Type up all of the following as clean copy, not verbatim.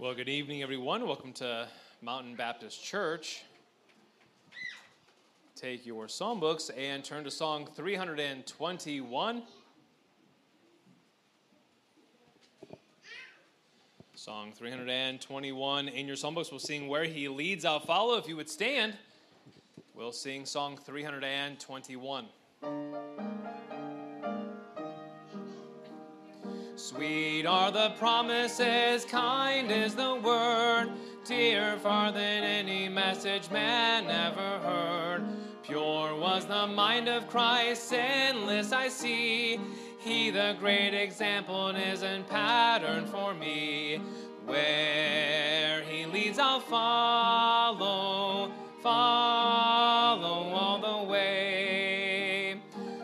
Well, good evening, everyone. Welcome to Mountain Baptist Church. Take your psalm books and turn to Song 321. Song 321 in your psalm books. We'll sing Where He Leads, I'll Follow. If you would stand, we'll sing Song 321. Sweet are the promises, kind is the word, dear far than any message man ever heard. Pure was the mind of Christ, sinless I see. He the great example is and pattern for me. Where He leads I'll follow, follow all the way.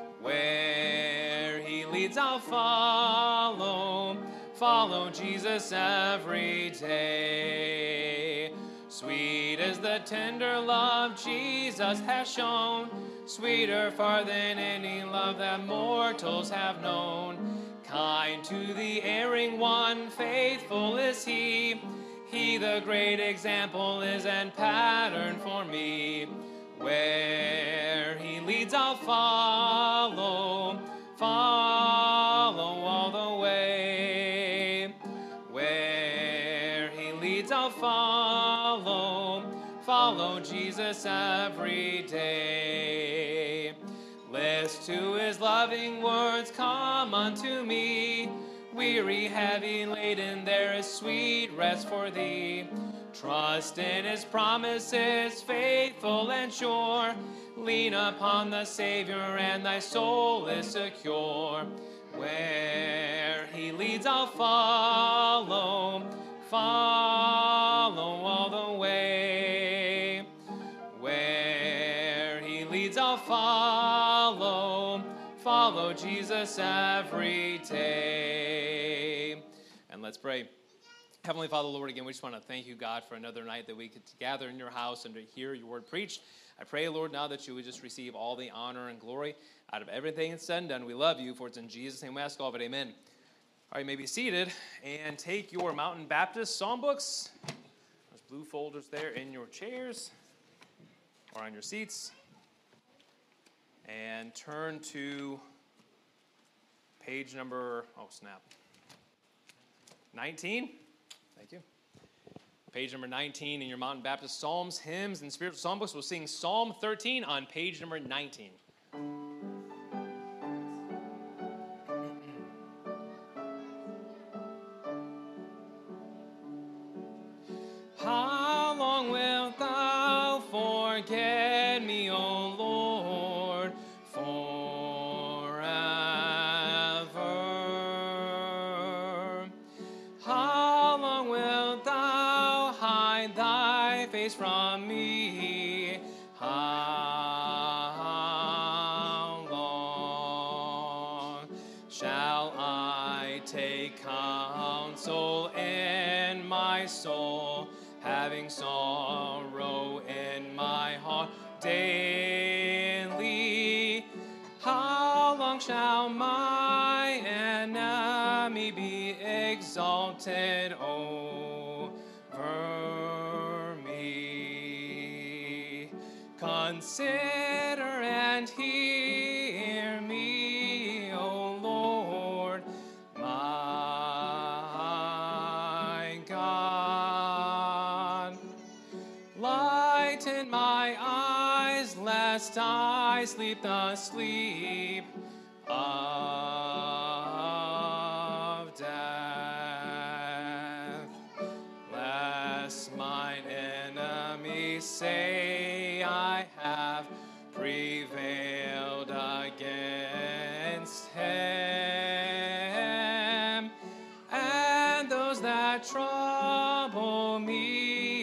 Where He leads I'll follow, follow Jesus every day. Sweet is the tender love Jesus has shown, sweeter far than any love that mortals have known. Kind to the erring one, faithful is He. He the great example is and pattern for me. Where He leads I'll follow, follow all the way. Where He leads I'll follow, follow Jesus every day. List to His loving words, come unto me. Weary, heavy laden, there is sweet rest for thee. Trust in His promises, faithful and sure. Lean upon the Savior and thy soul is secure. Where He leads I'll follow, follow all the way. Where He leads I'll follow, follow Jesus every day. And let's pray. Heavenly Father, Lord, again, we just want to thank you, God, for another night that we could gather in your house and to hear your word preached. I pray, Lord, now that you would just receive all the honor and glory out of everything that's said and done. We love you, for it's in Jesus' name we ask all of it. Amen. All right, you may be seated and take your Mountain Baptist psalm books. There's blue folders there in your chairs or on your seats. And turn to page number, 19. Thank you. Page number 19 in your Mountain Baptist Psalms, Hymns, and Spiritual Psalm books. We'll sing Psalm 13 on page number 19. How long wilt thou forget me, O Lord, forever? How long wilt thou hide thy face from me? How long shall I take counsel in my soul, having sorrow in my heart daily? How long shall my enemy be exalted over me? Consider and hear me, O Lord, my God. Lighten my eyes, lest I sleep the sleep of death, lest mine enemies say I have prevailed against him, and those that trouble me,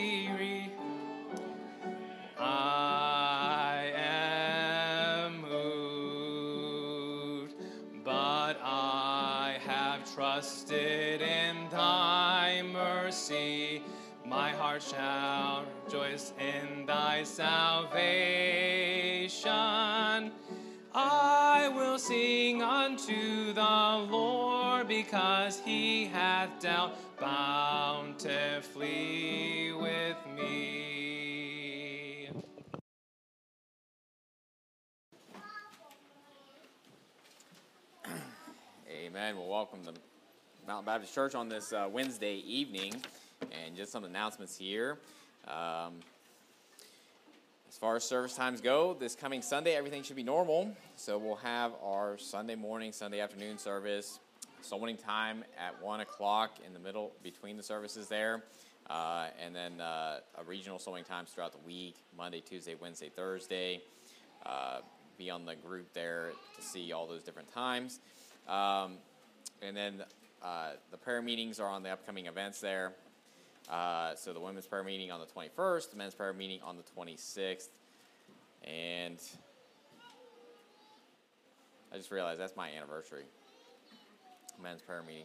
I am moved, but I have trusted in thy mercy. My heart shall rejoice in thy salvation. I will sing unto the Lord, because he hath dealt bountifully with me. Amen. Well, welcome to Mountain Baptist Church on this Wednesday evening, and just some announcements here. As far as service times go, this coming Sunday, everything should be normal. So we'll have our Sunday morning, Sunday afternoon service, soul winning time at 1 o'clock in the middle between the services there, and then a regional soul winning times throughout the week, Monday, Tuesday, Wednesday, Thursday. Be on the group there to see all those different times. And then the prayer meetings are on the upcoming events there. So the women's prayer meeting on the 21st, the men's prayer meeting on the 26th. And I just realized that's my anniversary. Men's prayer meeting.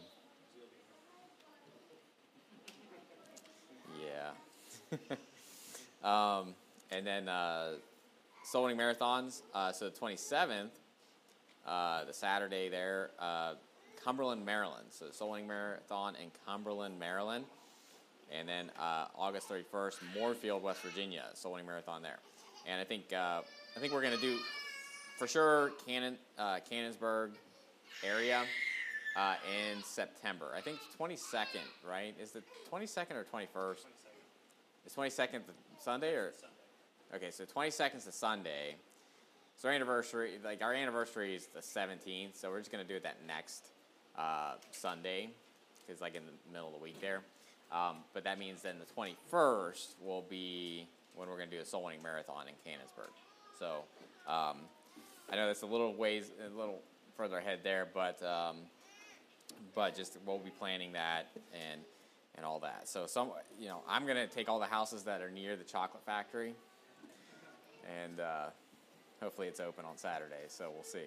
Yeah. And then soul winning marathons. So the 27th, the Saturday there, Cumberland, Maryland. So the soul winning marathon in Cumberland, Maryland. And then August 31st, Moorefield, West Virginia, soul winning marathon there. And I think we're going to do, for sure, Cannonsburg area in September. I think 22nd, right? Is it 22nd or 21st? Is 22nd the Sunday or? Sunday. Okay, so 22nd is the Sunday. So our anniversary is the 17th. So we're just going to do it that next Sunday, because like in the middle of the week there. But that means then the 21st will be when we're going to do a soul winning marathon in Cannonsburg. So I know that's a little further ahead there, but just we'll be planning that and all that. So I'm going to take all the houses that are near the chocolate factory, and hopefully it's open on Saturday. So we'll see.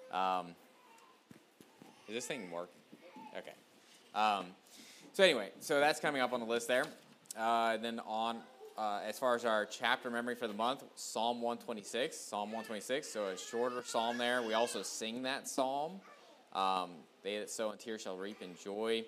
Is this thing working? Okay. So anyway, so that's coming up on the list there. Then on, as far as our chapter memory for the month, Psalm 126. So a shorter psalm there. We also sing that psalm. They that sow in tears shall reap in joy.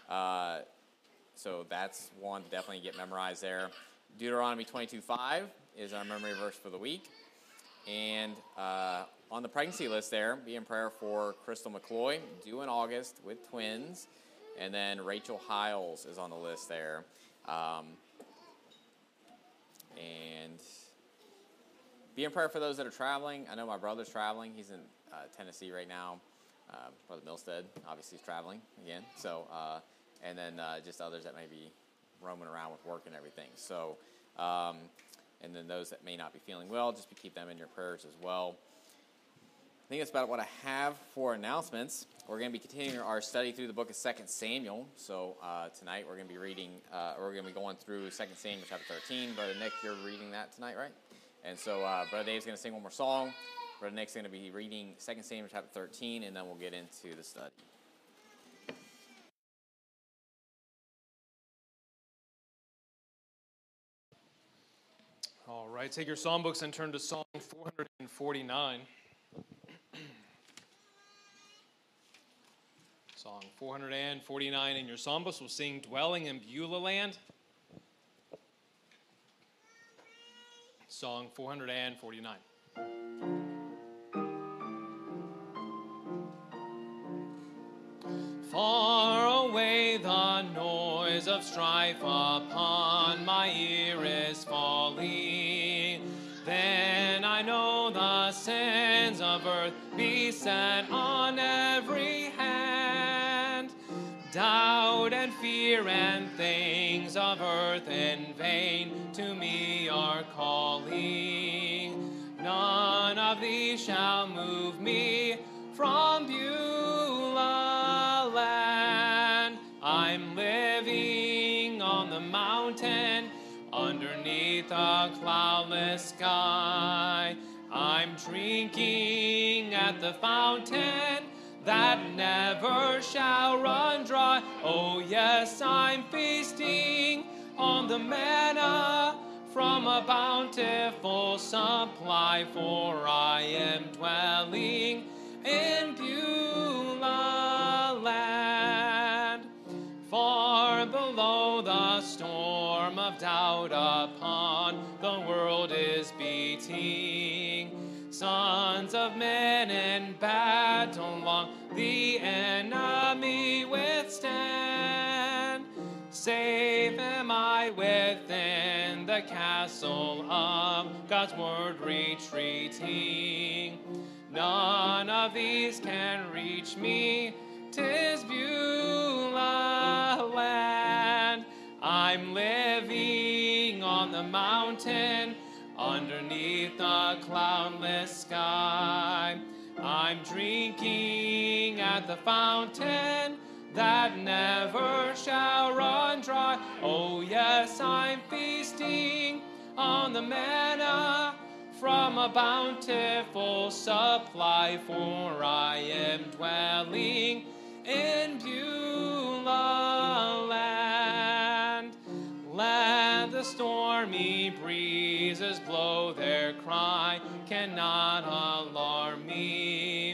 So that's one to definitely get memorized there. Deuteronomy 22:5 is our memory verse for the week. And on the pregnancy list there, be in prayer for Crystal McCloy, due in August with twins. And then Rachel Hiles is on the list there. And be in prayer for those that are traveling. I know my brother's traveling. He's in Tennessee right now. Brother Milstead, obviously, is traveling again. So, and then just others that may be roaming around with work and everything. So, and then those that may not be feeling well, just keep them in your prayers as well. I think that's about what I have for announcements. We're going to be continuing our study through the book of 2 Samuel. So tonight we're going to be reading, we're going to be going through 2 Samuel chapter 13. Brother Nick, you're reading that tonight, right? And so Brother Dave's going to sing one more song. Brother Nick's going to be reading 2 Samuel chapter 13, and then we'll get into the study. All right, take your psalm books and turn to Psalm 449. Song 449 in your psalm books. We'll sing Dwelling in Beulah Land. Song 449. Far away the noise of strife upon my ear is falling. Then I know the sins of earth beset on every hand. Doubt and fear and things of earth in vain to me are calling. None of these shall move me from Beulah land. I'm living on the mountain underneath a cloudless sky. I'm drinking at the fountain that never shall run dry. Oh yes, I'm feasting on the manna from a bountiful supply, for I am dwelling in Beulah land. Far below the storm of doubt upon the world is beating, sons of men in battle long the enemy withstand. Safe am I within the castle of God's word retreating. None of these can reach me, 'tis Beulah land. I'm living on the mountain, underneath the cloudless sky. I'm drinking at the fountain that never shall run dry. Oh yes, I'm feasting on the manna from a bountiful supply, for I am dwelling in Beulah land. Let the stormy breezes blow, their cry cannot alarm me.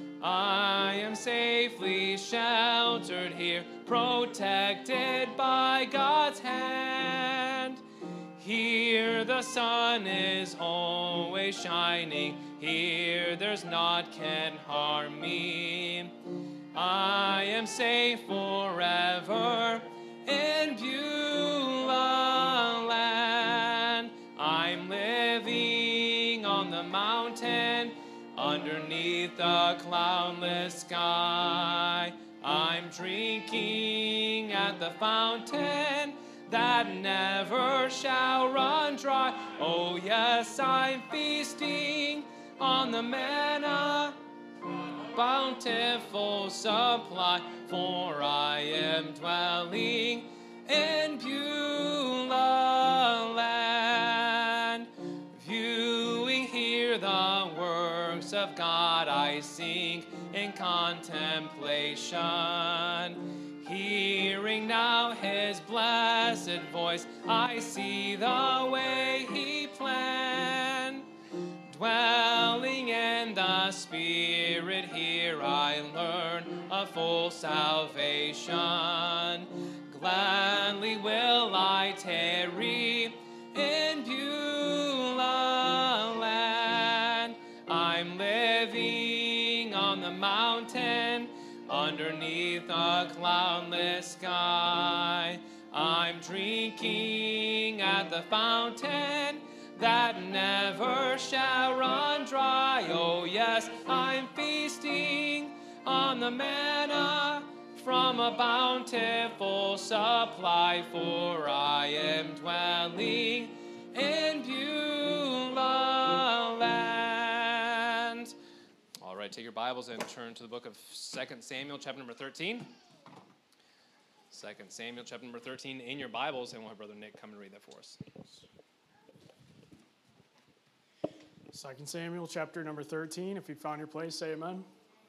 I am safely sheltered here, protected by God's hand. Here the sun is always shining, here there's naught can harm me. I am safe forever in Beulah land. I'm living on the mountain, underneath the cloudless sky. I'm drinking at the fountain that never shall run dry. Oh yes, I'm feasting on the manna, bountiful supply, for I am dwelling in Beulah land. Viewing here the works of God, I sink in contemplation. Hearing now his blessed voice, I see the way he planned. Dwelling in the Spirit, here I learn of full salvation. Gladly will I tarry in Beulah land. I'm living on the mountain, underneath a cloudless sky. I'm drinking at the fountain that never shall run dry. Oh yes, I'm feasting on the manna from a bountiful supply, for I am dwelling in Beulah land. All right, take your Bibles and turn to the book of 2 Samuel, chapter number 13. 2 Samuel, chapter number 13 in your Bibles, and we'll have Brother Nick come and read that for us. 2 Samuel chapter number 13. If you found your place, say amen.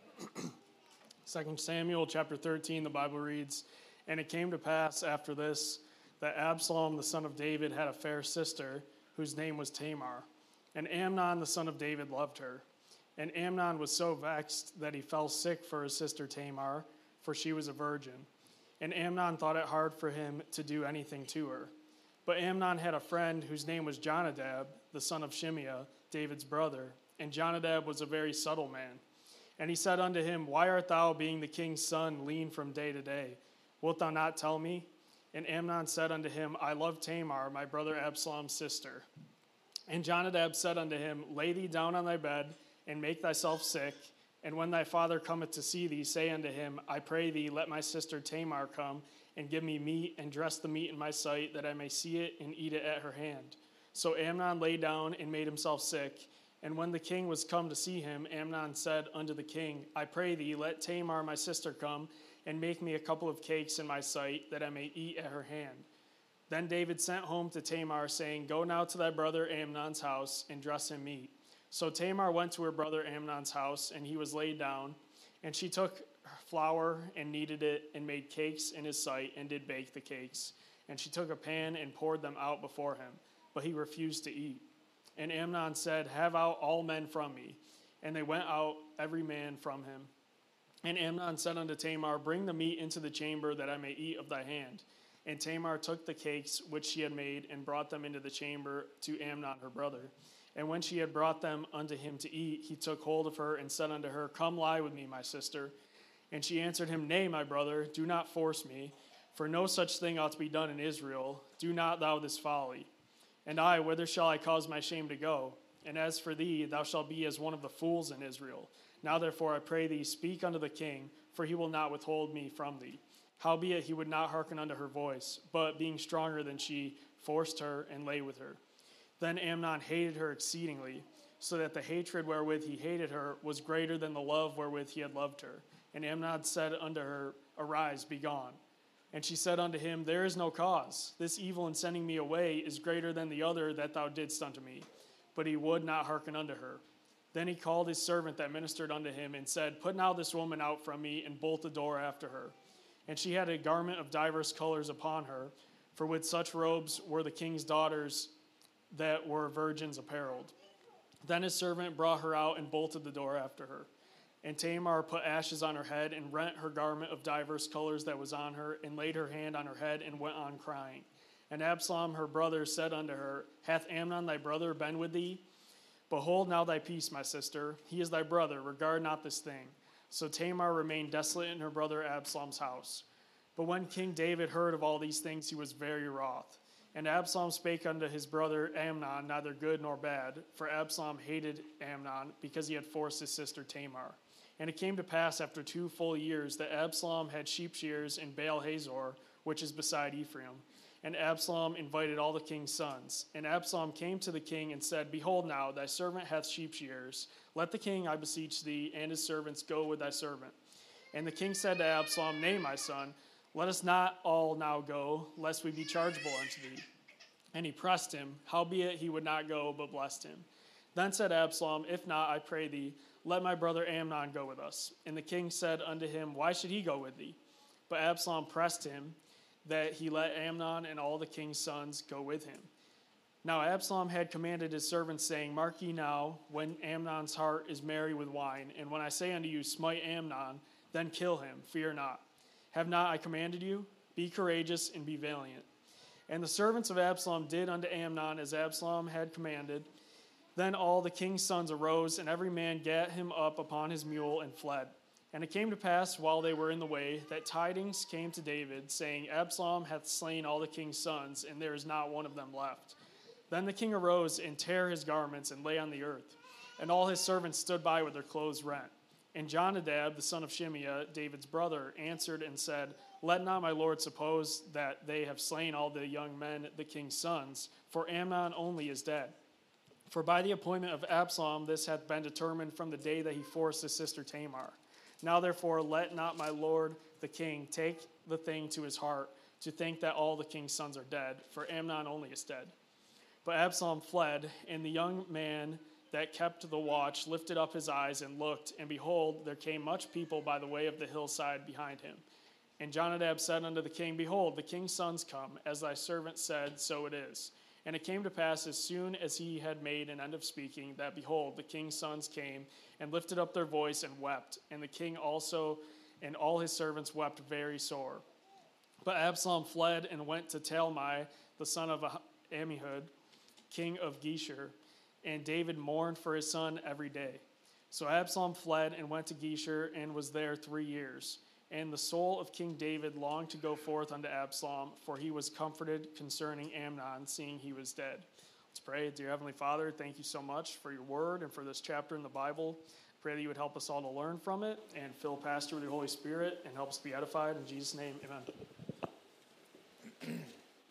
2 Samuel chapter 13, the Bible reads, "And it came to pass after this that Absalom the son of David had a fair sister, whose name was Tamar. And Amnon the son of David loved her. And Amnon was so vexed that he fell sick for his sister Tamar, for she was a virgin. And Amnon thought it hard for him to do anything to her. But Amnon had a friend whose name was Jonadab, the son of Shimeah, David's brother. And Jonadab was a very subtle man. And he said unto him, Why art thou, being the king's son, lean from day to day? Wilt thou not tell me? And Amnon said unto him, I love Tamar, my brother Absalom's sister. And Jonadab said unto him, Lay thee down on thy bed, and make thyself sick. And when thy father cometh to see thee, say unto him, I pray thee, let my sister Tamar come, and give me meat, and dress the meat in my sight, that I may see it and eat it at her hand. So Amnon lay down and made himself sick. And when the king was come to see him, Amnon said unto the king, I pray thee, let Tamar my sister come, and make me a couple of cakes in my sight, that I may eat at her hand. Then David sent home to Tamar, saying, Go now to thy brother Amnon's house, and dress him meat. So Tamar went to her brother Amnon's house, and he was laid down. And she took flour and kneaded it, and made cakes in his sight, and did bake the cakes. And she took a pan and poured them out before him. but he refused to eat. And Amnon said, "Have out all men from me." And they went out, every man from him. And Amnon said unto Tamar, "Bring the meat into the chamber, that I may eat of thy hand." And Tamar took the cakes which she had made, and brought them into the chamber to Amnon her brother. And when she had brought them unto him to eat, he took hold of her, and said unto her, "Come lie with me, my sister." And she answered him, "Nay, my brother, do not force me, for no such thing ought to be done in Israel. Do not thou this folly. And I, whither shall I cause my shame to go? And as for thee, thou shalt be as one of the fools in Israel. Now therefore I pray thee, speak unto the king, for he will not withhold me from thee." Howbeit he would not hearken unto her voice, but being stronger than she, forced her, and lay with her. Then Amnon hated her exceedingly, so that the hatred wherewith he hated her was greater than the love wherewith he had loved her. And Amnon said unto her, "Arise, be gone." And she said unto him, "There is no cause. This evil in sending me away is greater than the other that thou didst unto me." But he would not hearken unto her. Then he called his servant that ministered unto him, and said, "Put now this woman out from me, and bolt the door after her." And she had a garment of divers colors upon her, for with such robes were the king's daughters that were virgins apparelled. Then his servant brought her out, and bolted the door after her. And Tamar put ashes on her head, and rent her garment of divers colors that was on her, and laid her hand on her head, and went on crying. And Absalom her brother said unto her, "Hath Amnon thy brother been with thee? Behold now thy peace, my sister. He is thy brother. Regard not this thing." So Tamar remained desolate in her brother Absalom's house. But when King David heard of all these things, he was very wroth. And Absalom spake unto his brother Amnon, neither good nor bad, for Absalom hated Amnon, because he had forced his sister Tamar. And it came to pass after 2 full years that Absalom had sheep shears in Baal Hazor, which is beside Ephraim. And Absalom invited all the king's sons. And Absalom came to the king and said, "Behold now, thy servant hath sheep shears. Let the king, I beseech thee, and his servants go with thy servant." And the king said to Absalom, "Nay, my son, let us not all now go, lest we be chargeable unto thee." And he pressed him, howbeit he would not go, but blessed him. Then said Absalom, "If not, I pray thee, let my brother Amnon go with us." And the king said unto him, "Why should he go with thee?" But Absalom pressed him, that he let Amnon and all the king's sons go with him. Now Absalom had commanded his servants, saying, "Mark ye now, when Amnon's heart is merry with wine, and when I say unto you, Smite Amnon, then kill him, fear not. Have not I commanded you? Be courageous and be valiant." And the servants of Absalom did unto Amnon as Absalom had commanded. Then all the king's sons arose, and every man gat him up upon his mule and fled. And it came to pass, while they were in the way, that tidings came to David, saying, "Absalom hath slain all the king's sons, and there is not one of them left." Then the king arose and tare his garments, and lay on the earth. And all his servants stood by with their clothes rent. And Jonadab, the son of Shimeah, David's brother, answered and said, "Let not my lord suppose that they have slain all the young men, the king's sons, for Amnon only is dead. For by the appointment of Absalom this hath been determined from the day that he forced his sister Tamar. Now therefore let not my lord the king take the thing to his heart, to think that all the king's sons are dead, for Amnon only is dead." But Absalom fled, and the young man that kept the watch lifted up his eyes and looked, and behold, there came much people by the way of the hillside behind him. And Jonadab said unto the king, "Behold, the king's sons come, as thy servant said, so it is." And it came to pass, as soon as he had made an end of speaking, that, behold, the king's sons came, and lifted up their voice and wept. And the king also and all his servants wept very sore. But Absalom fled and went to Talmai, the son of Ammihud, king of Geshur. And David mourned for his son every day. So Absalom fled and went to Geshur, and was there 3 years. And the soul of King David longed to go forth unto Absalom, for he was comforted concerning Amnon, seeing he was dead. Let's pray. Dear Heavenly Father, thank you so much for your word and for this chapter in the Bible. Pray that you would help us all to learn from it, and fill Pastor with your Holy Spirit, and help us be edified. In Jesus' name, amen.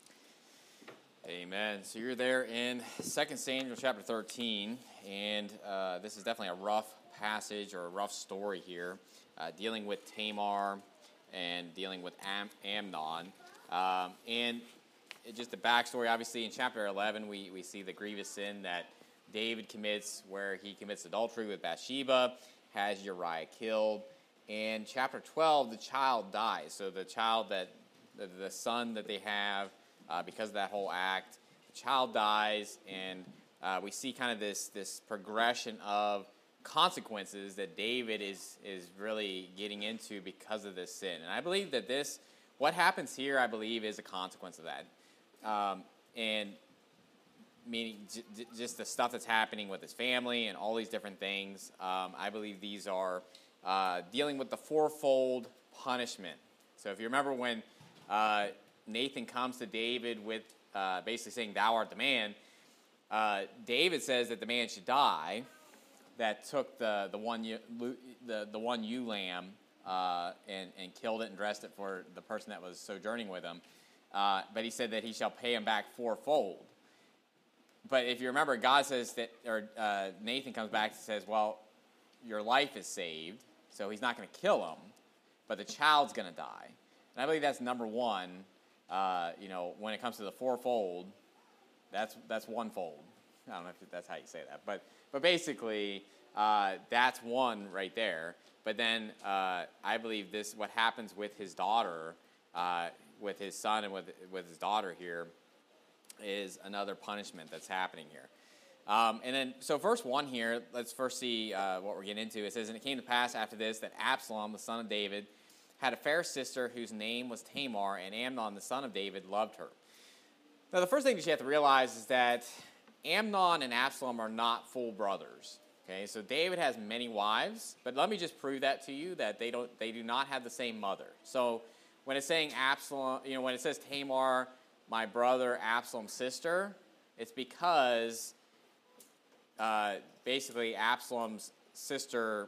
Amen. So you're there in 2 Samuel chapter 13, and this is definitely a rough passage, or a rough story here, dealing with Tamar and dealing with Amnon. And just the backstory, obviously, in chapter 11, we see the grievous sin that David commits, where he commits adultery with Bathsheba, has Uriah killed. In chapter 12, the child dies. So the child the son that they have, because of that whole act, child dies, and we see kind of this progression of consequences that David is really getting into because of this sin. And I believe that what happens here, I believe, is a consequence of that. And meaning just the stuff that's happening with his family and all these different things. I believe these are dealing with the fourfold punishment. So if you remember when Nathan comes to David with basically saying, "Thou art the man," David says that the man should die that took the one ewe lamb and killed it and dressed it for the person that was sojourning with him. But he said that he shall pay him back fourfold. But if you remember, God says that, or Nathan comes back and says, "Well, your life is saved," so he's not going to kill him, but the child's going to die. And I believe that's number one. When it comes to the fourfold, that's onefold. I don't know if that's how you say that, but basically that's one right there. But then I believe what happens with his daughter, with his son and with his daughter here, is another punishment that's happening here. And then, so verse 1 here, let's first see what we're getting into. It says, "And it came to pass after this that Absalom, the son of David, had a fair sister whose name was Tamar, and Amnon, the son of David, loved her." Now, the first thing that you have to realize is that Amnon and Absalom are not full brothers. Okay, so David has many wives, but let me just prove that to you, that they do not have the same mother. So when it's saying Absalom, when it says Tamar, my brother Absalom's sister, it's because basically Absalom's sister,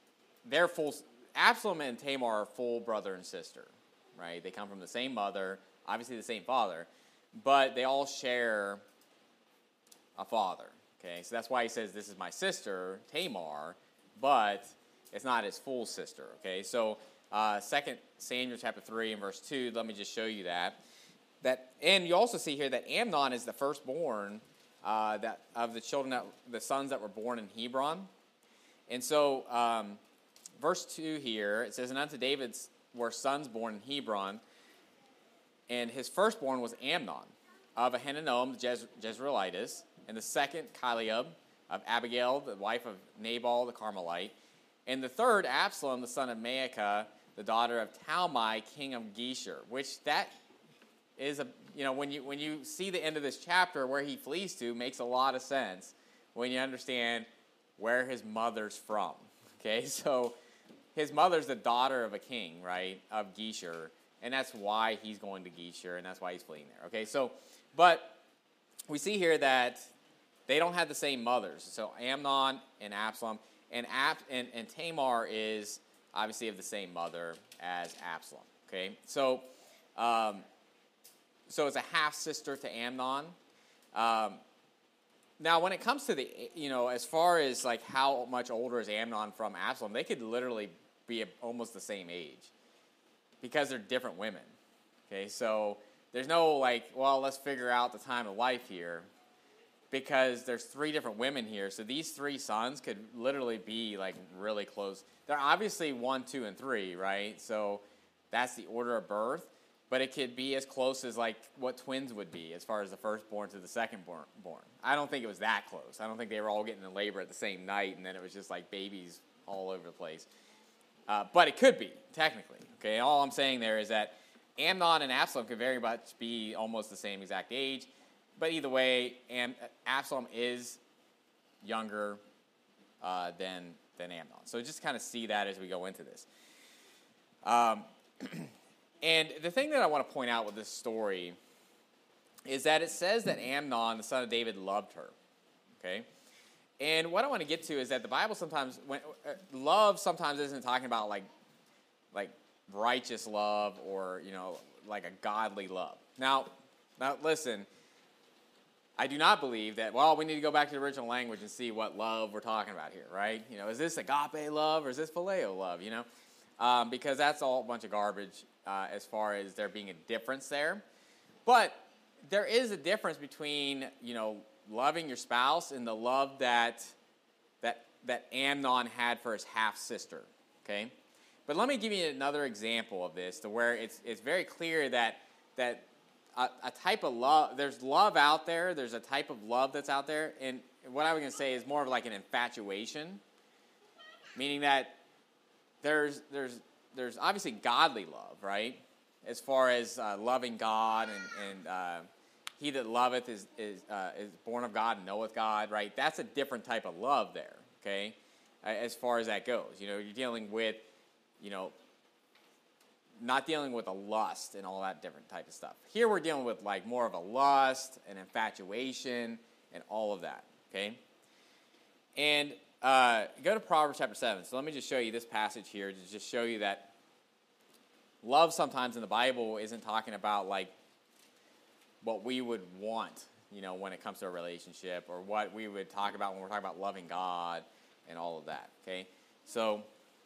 Absalom and Tamar are full brother and sister, right? They come from the same mother, obviously the same father, but they all share a father. Okay, so that's why he says, "This is my sister, Tamar," but it's not his full sister. Okay, so 2 Samuel chapter 3 and verse 2, let me just show you that. And you also see here that Amnon is the firstborn of the children, the sons that were born in Hebron. And so verse 2 here, it says, "And unto David were sons born in Hebron, and his firstborn was Amnon, of Ahinoam the Jezreelitess, and the second Chileab, of Abigail, the wife of Nabal the Carmelite, and the third Absalom, the son of Maacah, the daughter of Talmai, king of Geshur." Which that is when you see the end of this chapter, where he flees to, makes a lot of sense when you understand where his mother's from. Okay, so his mother's the daughter of a king, right, of Geshur, and that's why he's going to Geshur, and that's why he's fleeing there. Okay, so but we see here that they don't have the same mothers. So Amnon and Absalom, and Tamar is obviously of the same mother as Absalom. Okay, so it's a half sister to Amnon. Now, when it comes to as far as like how much older is Amnon from Absalom, they could literally be almost the same age, because they're different women. Okay, so there's no let's figure out the time of life here, because there's 3 different women here. So these 3 sons could literally be like really close. They're obviously 1, 2, and 3, right? So that's the order of birth. But it could be as close as like what twins would be, as far as the firstborn to the secondborn. I don't think it was that close. I don't think they were all getting in labor at the same night, and then it was just like babies all over the place. But it could be, technically. Okay, all I'm saying there is that Amnon and Absalom could very much be almost the same exact age. But either way, Absalom is younger than Amnon. So just kind of see that as we go into this. And the thing that I want to point out with this story is that it says that Amnon, the son of David, loved her. Okay? And what I want to get to is that the Bible sometimes, love sometimes isn't talking about like righteous love, or, like a godly love. Now listen, I do not believe that, we need to go back to the original language and see what love we're talking about here, right? Is this agape love or is this phileo love, because that's all a bunch of garbage as far as there being a difference there. But there is a difference between, loving your spouse and the love that Amnon had for his half-sister, okay? But let me give you another example of this, to where it's very clear that a type of love. There's love out there. There's a type of love that's out there. And what I was going to say is more of like an infatuation, meaning that there's obviously godly love, right? As far as loving God and he that loveth is born of God and knoweth God, right? That's a different type of love there, okay? As far as that goes. You're dealing with, not dealing with a lust and all that different type of stuff. Here we're dealing with like more of a lust, an infatuation, and all of that, okay? And go to Proverbs chapter 7. So let me just show you this passage here to just show you that love sometimes in the Bible isn't talking about like what we would want, when it comes to a relationship, or what we would talk about when we're talking about loving God and all of that, okay? So,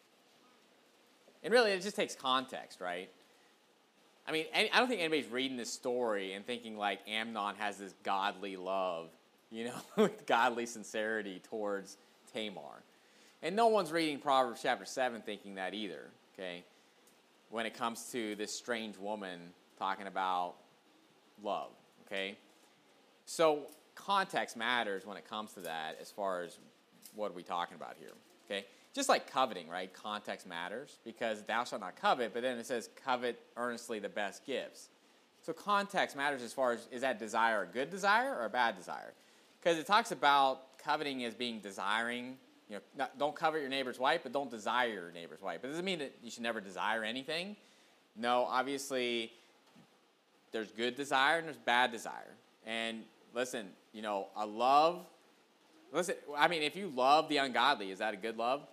and really it just takes context, right? I mean, I don't think anybody's reading this story and thinking like Amnon has this godly love, with godly sincerity towards Tamar. And no one's reading Proverbs chapter 7 thinking that either, okay? When it comes to this strange woman talking about love, okay? So context matters when it comes to that as far as what are we talking about here, okay? Just like coveting, right? Context matters because thou shalt not covet, but then it says covet earnestly the best gifts. So context matters as far as, is that desire a good desire or a bad desire? Because it talks about coveting as being desiring, don't covet your neighbor's wife, but don't desire your neighbor's wife. But it doesn't mean that you should never desire anything. No, obviously, there's good desire and there's bad desire. And listen, a love, if you love the ungodly, is that a good love?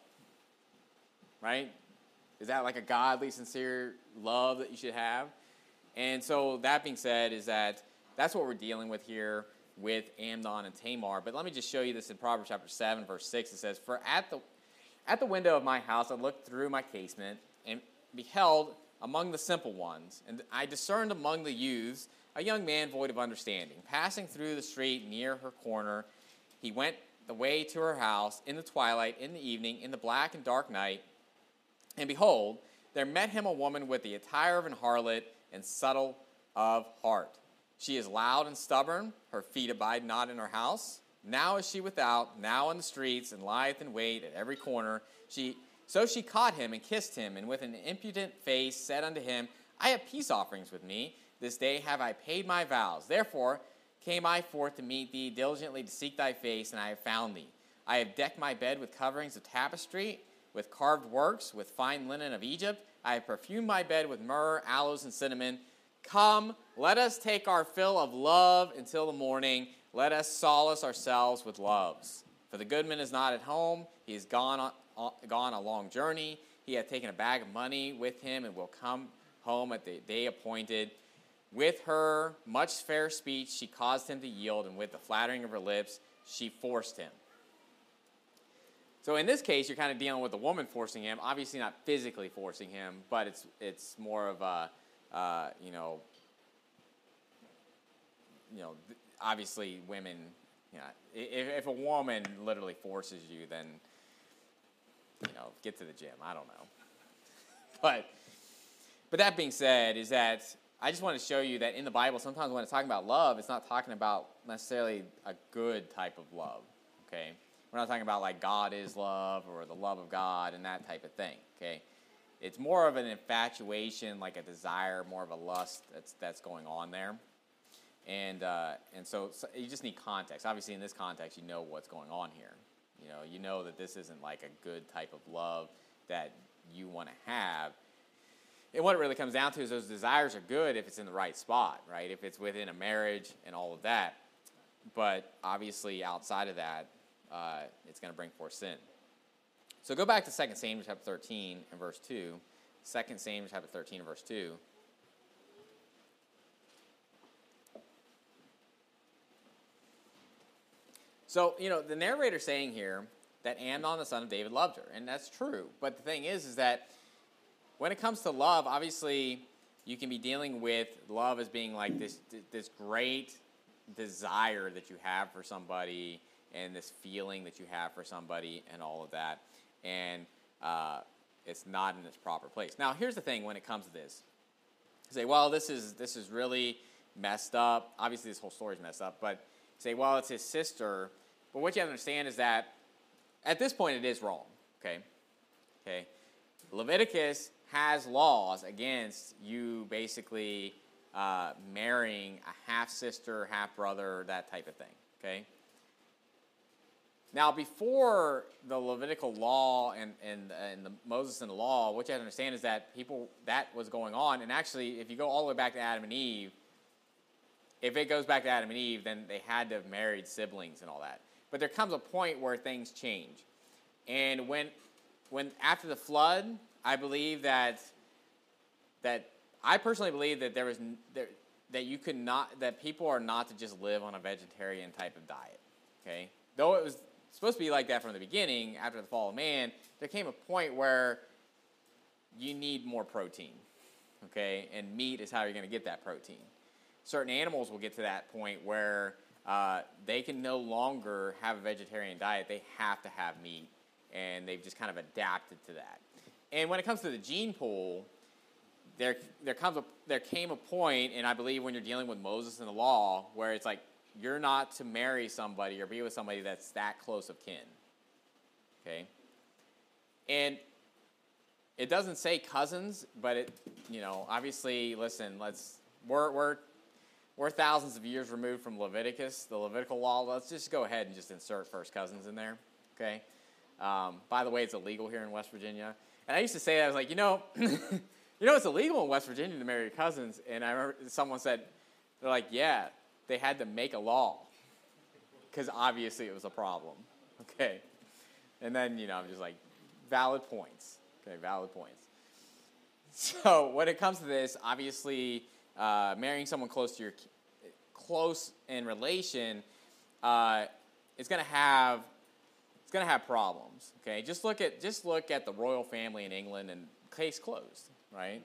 Right? Is that like a godly, sincere love that you should have? And so that being said, that's what we're dealing with here with Amnon and Tamar. But let me just show you this in Proverbs chapter 7, verse 6. It says, "For at the window of my house I looked through my casement and beheld among the simple ones, and I discerned among the youths a young man void of understanding. Passing through the street near her corner, he went the way to her house in the twilight, in the evening, in the black and dark night. And behold, there met him a woman with the attire of an harlot and subtle of heart. She is loud and stubborn, her feet abide not in her house. Now is she without, now in the streets, and lieth in wait at every corner. So she caught him and kissed him, and with an impudent face said unto him, I have peace offerings with me. This day have I paid my vows. Therefore came I forth to meet thee, diligently to seek thy face, and I have found thee. I have decked my bed with coverings of tapestry, with carved works, with fine linen of Egypt. I have perfumed my bed with myrrh, aloes, and cinnamon. Come, let us take our fill of love until the morning. Let us solace ourselves with loves. For the goodman is not at home. He is gone a long journey. He hath taken a bag of money with him and will come home at the day appointed. With her much fair speech she caused him to yield, and with the flattering of her lips she forced him." So in this case, you're kind of dealing with a woman forcing him. Obviously not physically forcing him, but it's more of a, obviously women, if a woman literally forces you, then, get to the gym. I don't know. But that being said, is that I just want to show you that in the Bible, sometimes when it's talking about love, it's not talking about necessarily a good type of love, okay? We're not talking about like God is love or the love of God and that type of thing, okay? It's more of an infatuation, like a desire, more of a lust that's going on there. And so you just need context. Obviously, in this context, you know what's going on here. You know that this isn't like a good type of love that you want to have. And what it really comes down to is those desires are good if it's in the right spot, right? If it's within a marriage and all of that. But obviously, outside of that, it's going to bring forth sin. So go back to 2 Samuel chapter 13 and verse 2. 2 Samuel chapter 13 and verse 2. So, the narrator's saying here that Amnon, the son of David, loved her. And that's true. But the thing is that when it comes to love, obviously, you can be dealing with love as being like this great desire that you have for somebody and this feeling that you have for somebody and all of that. And it's not in its proper place. Now, here's the thing when it comes to this. You say, well, this is really messed up. Obviously, this whole story is messed up, but say, well, it's his sister. But what you have to understand is that at this point, it is wrong, okay? Okay. Leviticus has laws against you basically marrying a half-sister, half-brother, that type of thing, okay? Now, before the Levitical law and the Moses and the law, what you have to understand is that that was going on. And actually, if you go all the way back to Adam and Eve, if it goes back to Adam and Eve, then they had to have married siblings and all that. But there comes a point where things change. And when after the flood, I believe that I personally believe that that people are not to just live on a vegetarian type of diet. Okay? Though it was supposed to be like that from the beginning, after the fall of man, there came a point where you need more protein, okay? And meat is how you're going to get that protein. Certain animals will get to that point where they can no longer have a vegetarian diet. They have to have meat, and they've just kind of adapted to that. And when it comes to the gene pool, there came a point, and I believe when you're dealing with Moses and the law, where it's like, you're not to marry somebody or be with somebody that's that close of kin, okay? And it doesn't say cousins, but it, obviously, listen, we're thousands of years removed from Leviticus, the Levitical law. Let's just go ahead and just insert first cousins in there, okay? By the way, it's illegal here in West Virginia. And I used to say that, I was like, it's illegal in West Virginia to marry your cousins. And I remember someone said, they're like, yeah, they had to make a law because obviously it was a problem, okay? And then, I'm just like, valid points, okay, valid points. So when it comes to this, obviously marrying someone close in relation, it's going to have problems, okay? Just look at the royal family in England and case closed, right?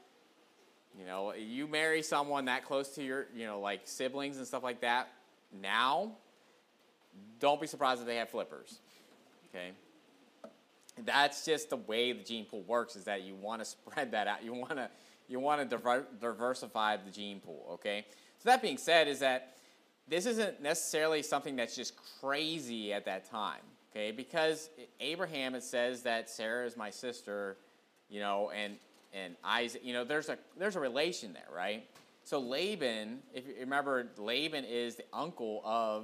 You marry someone that close to your, like siblings and stuff like that, now, don't be surprised if they have flippers, okay? That's just the way the gene pool works, is that you want to spread that out. You want to diversify the gene pool, okay? So that being said, is that this isn't necessarily something that's just crazy at that time, okay? Because Abraham, it says that Sarah is my sister, and Isaac, there's a relation there, right? So Laban, if you remember, Laban is the uncle of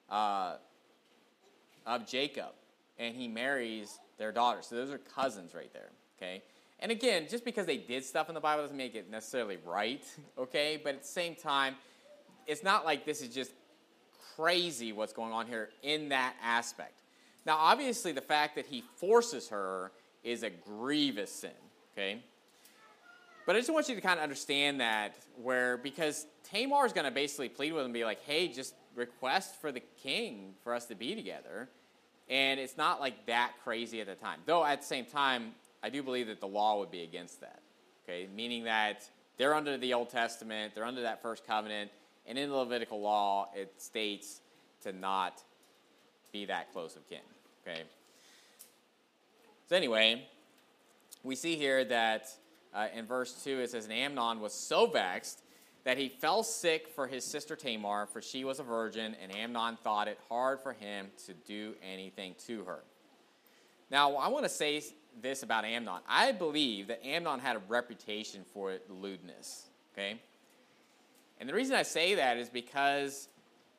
Jacob, and he marries their daughter. So those are cousins right there, okay? And again, just because they did stuff in the Bible doesn't make it necessarily right, okay? But at the same time, it's not like this is just crazy what's going on here in that aspect. Now, obviously, the fact that he forces her is a grievous sin, okay? But I just want you to kind of understand that, because Tamar is going to basically plead with him and be like, hey, just request for the king for us to be together. And it's not like that crazy at the time. Though at the same time, I do believe that the law would be against that, okay? Meaning that they're under the Old Testament, they're under that first covenant, and in the Levitical law, it states to not be that close of kin, okay? So anyway, we see here that in verse 2, it says, and Amnon was so vexed that he fell sick for his sister Tamar, for she was a virgin, and Amnon thought it hard for him to do anything to her. Now, I want to say this about Amnon. I believe that Amnon had a reputation for lewdness, okay? And the reason I say that is because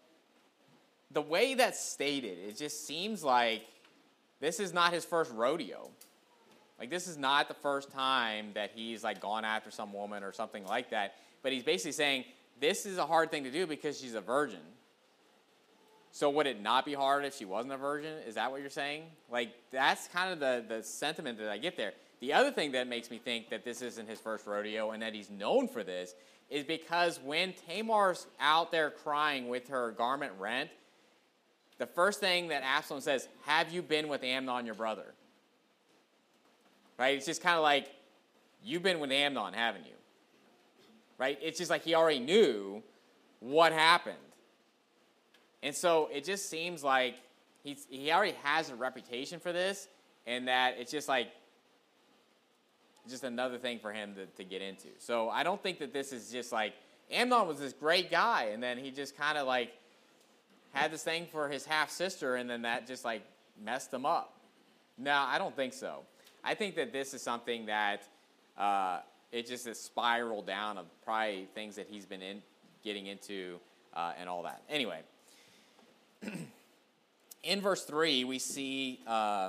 the way that's stated, it just seems like this is not his first rodeo. Like, this is not the first time that he's, like, gone after some woman or something like that. But he's basically saying, this is a hard thing to do because she's a virgin. So would it not be hard if she wasn't a virgin? Is that what you're saying? Like, that's kind of the sentiment that I get there. The other thing that makes me think that this isn't his first rodeo and that he's known for this is because when Tamar's out there crying with her garment rent, the first thing that Absalom says, have you been with Amnon, your brother? Right? It's just kind of like, you've been with Amnon, haven't you? Right? It's just like he already knew what happened. And so it just seems like he already has a reputation for this, and that it's just like, just another thing for him to get into. So I don't think that this is just like Amnon was this great guy, and then he just kind of like had this thing for his half-sister, and then that just like messed him up. No, I don't think so. I think that this is something that it just a spiral down of probably things that he's been getting into and all that. Anyway, in verse 3, we see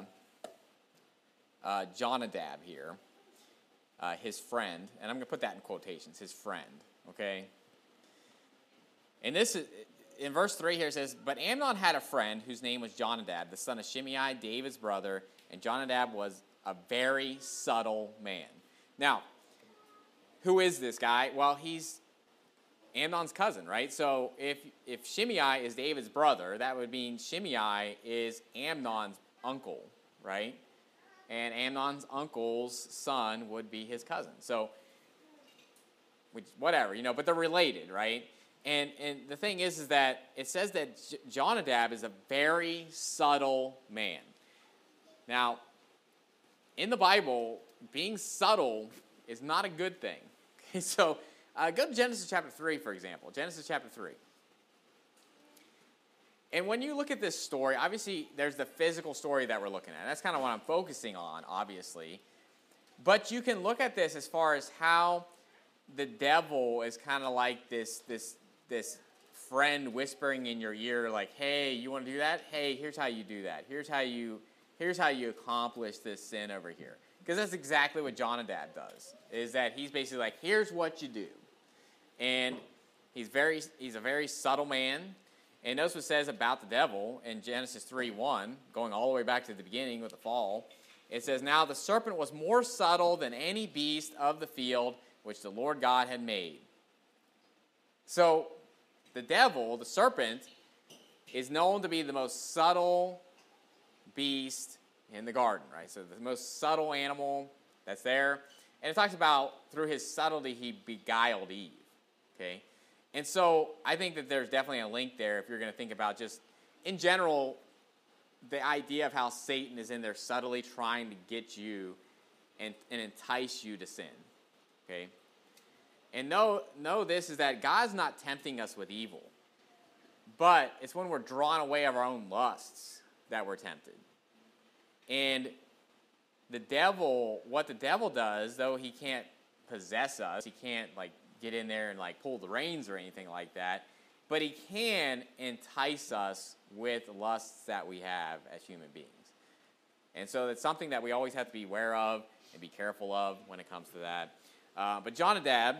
Jonadab here, his friend, and I'm going to put that in quotations, his friend, okay? And this is, in verse 3 here it says, "But Amnon had a friend whose name was Jonadab, the son of Shimei, David's brother, and Jonadab was a very subtle man." Now, who is this guy? Well, he's Amnon's cousin, right? So if Shimei is David's brother, that would mean Shimei is Amnon's uncle, right? And Amnon's uncle's son would be his cousin. So, whatever, but they're related, right? And the thing is that it says that Jonadab is a very subtle man. Now, in the Bible, being subtle is not a good thing. Okay, so go to Genesis chapter 3, for example. Genesis chapter 3. And when you look at this story, obviously there's the physical story that we're looking at. That's kind of what I'm focusing on, obviously. But you can look at this as far as how the devil is kind of like this friend whispering in your ear, like, "Hey, you want to do that? Hey, here's how you do that. Here's how you accomplish this sin over here." Because that's exactly what Jonadab does, is that he's basically like, here's what you do. And he's a very subtle man. And notice what it says about the devil in Genesis 3:1, going all the way back to the beginning with the fall. It says, "Now the serpent was more subtle than any beast of the field which the Lord God had made." So the devil, the serpent, is known to be the most subtle beast in the garden, right? So the most subtle animal that's there. And it talks about through his subtlety he beguiled Eve, okay? And so I think that there's definitely a link there if you're going to think about just, in general, the idea of how Satan is in there subtly trying to get you and entice you to sin, okay? And know this is that God's not tempting us with evil, but it's when we're drawn away of our own lusts that we're tempted. And what the devil does, though he can't possess us, he can't get in there and pull the reins or anything like that, but he can entice us with lusts that we have as human beings. And so it's something that we always have to be aware of and be careful of when it comes to that. But Jonadab,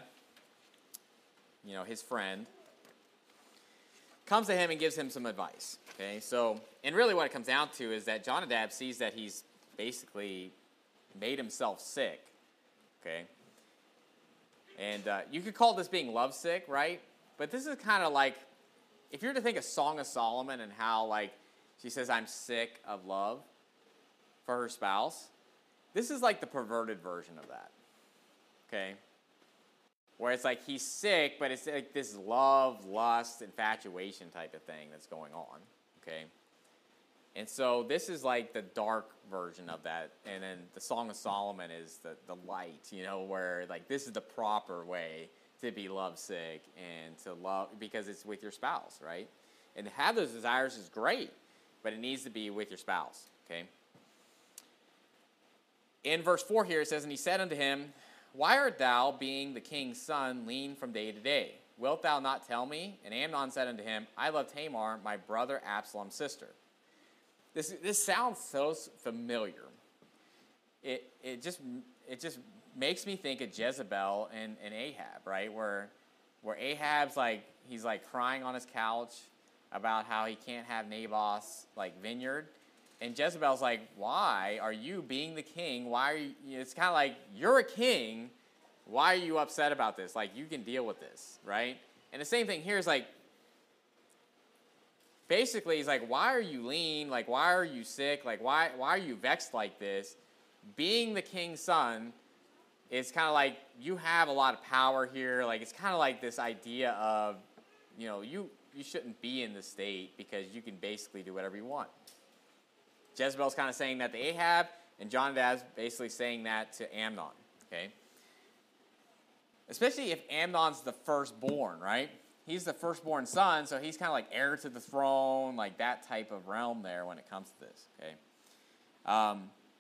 his friend, comes to him and gives him some advice. Okay, so, and really what it comes down to is that Jonadab sees that he's basically made himself sick. Okay, and you could call this being lovesick, right? But this is kind of like, if you're to think of Song of Solomon and how she says, "I'm sick of love" for her spouse, this is like the perverted version of that. Okay. Where it's like he's sick, but it's like this love, lust, infatuation type of thing that's going on, okay? And so this is like the dark version of that, and then the Song of Solomon is the light, where this is the proper way to be lovesick and to love, because it's with your spouse, right? And to have those desires is great, but it needs to be with your spouse, okay? In verse 4 here it says, "And he said unto him, Why art thou, being the king's son, lean from day to day? Wilt thou not tell me?" And Amnon said unto him, "I love Tamar, my brother Absalom's sister." This sounds so familiar. It just makes me think of Jezebel and Ahab, right? Where Ahab's he's crying on his couch about how he can't have Naboth's vineyard. And Jezebel's like, "Why are you, being the king, why are you," it's kind of like, you're a king, why are you upset about this? You can deal with this, right? And the same thing here is basically he's like, "Why are you lean? Why are you sick? Why are you vexed like this?" Being the king's son is kind of like, you have a lot of power here. It's kind of like this idea of, you shouldn't be in the state because you can basically do whatever you want. Jezebel's kind of saying that to Ahab, and Jonadab's basically saying that to Amnon, okay? especially if Amnon's the firstborn, right? He's the firstborn son, so he's kind of like heir to the throne, like that type of realm there when it comes to this, okay?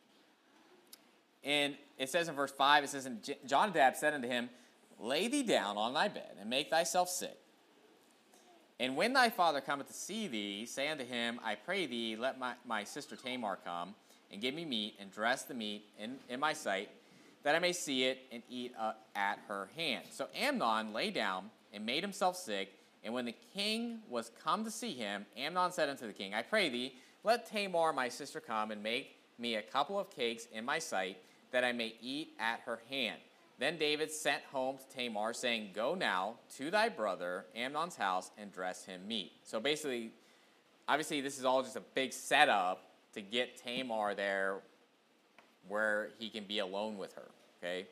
And it says in verse 5, it says, and Jonadab said unto him, lay thee down on thy bed, and make thyself sick. And when thy father cometh to see thee, say unto him, I pray thee, let my sister Tamar come, and give me meat, and dress the meat in my sight, that I may see it, and eat at her hand. So Amnon lay down, and made himself sick, and when the king was come to see him, Amnon said unto the king, I pray thee, let Tamar my sister come, and make me a couple of cakes in my sight, that I may eat at her hand. Then David sent home to Tamar, saying, go now to thy brother Amnon's house, and dress him meat. So basically, obviously this is all just a big setup to get Tamar there where he can be alone with her, okay?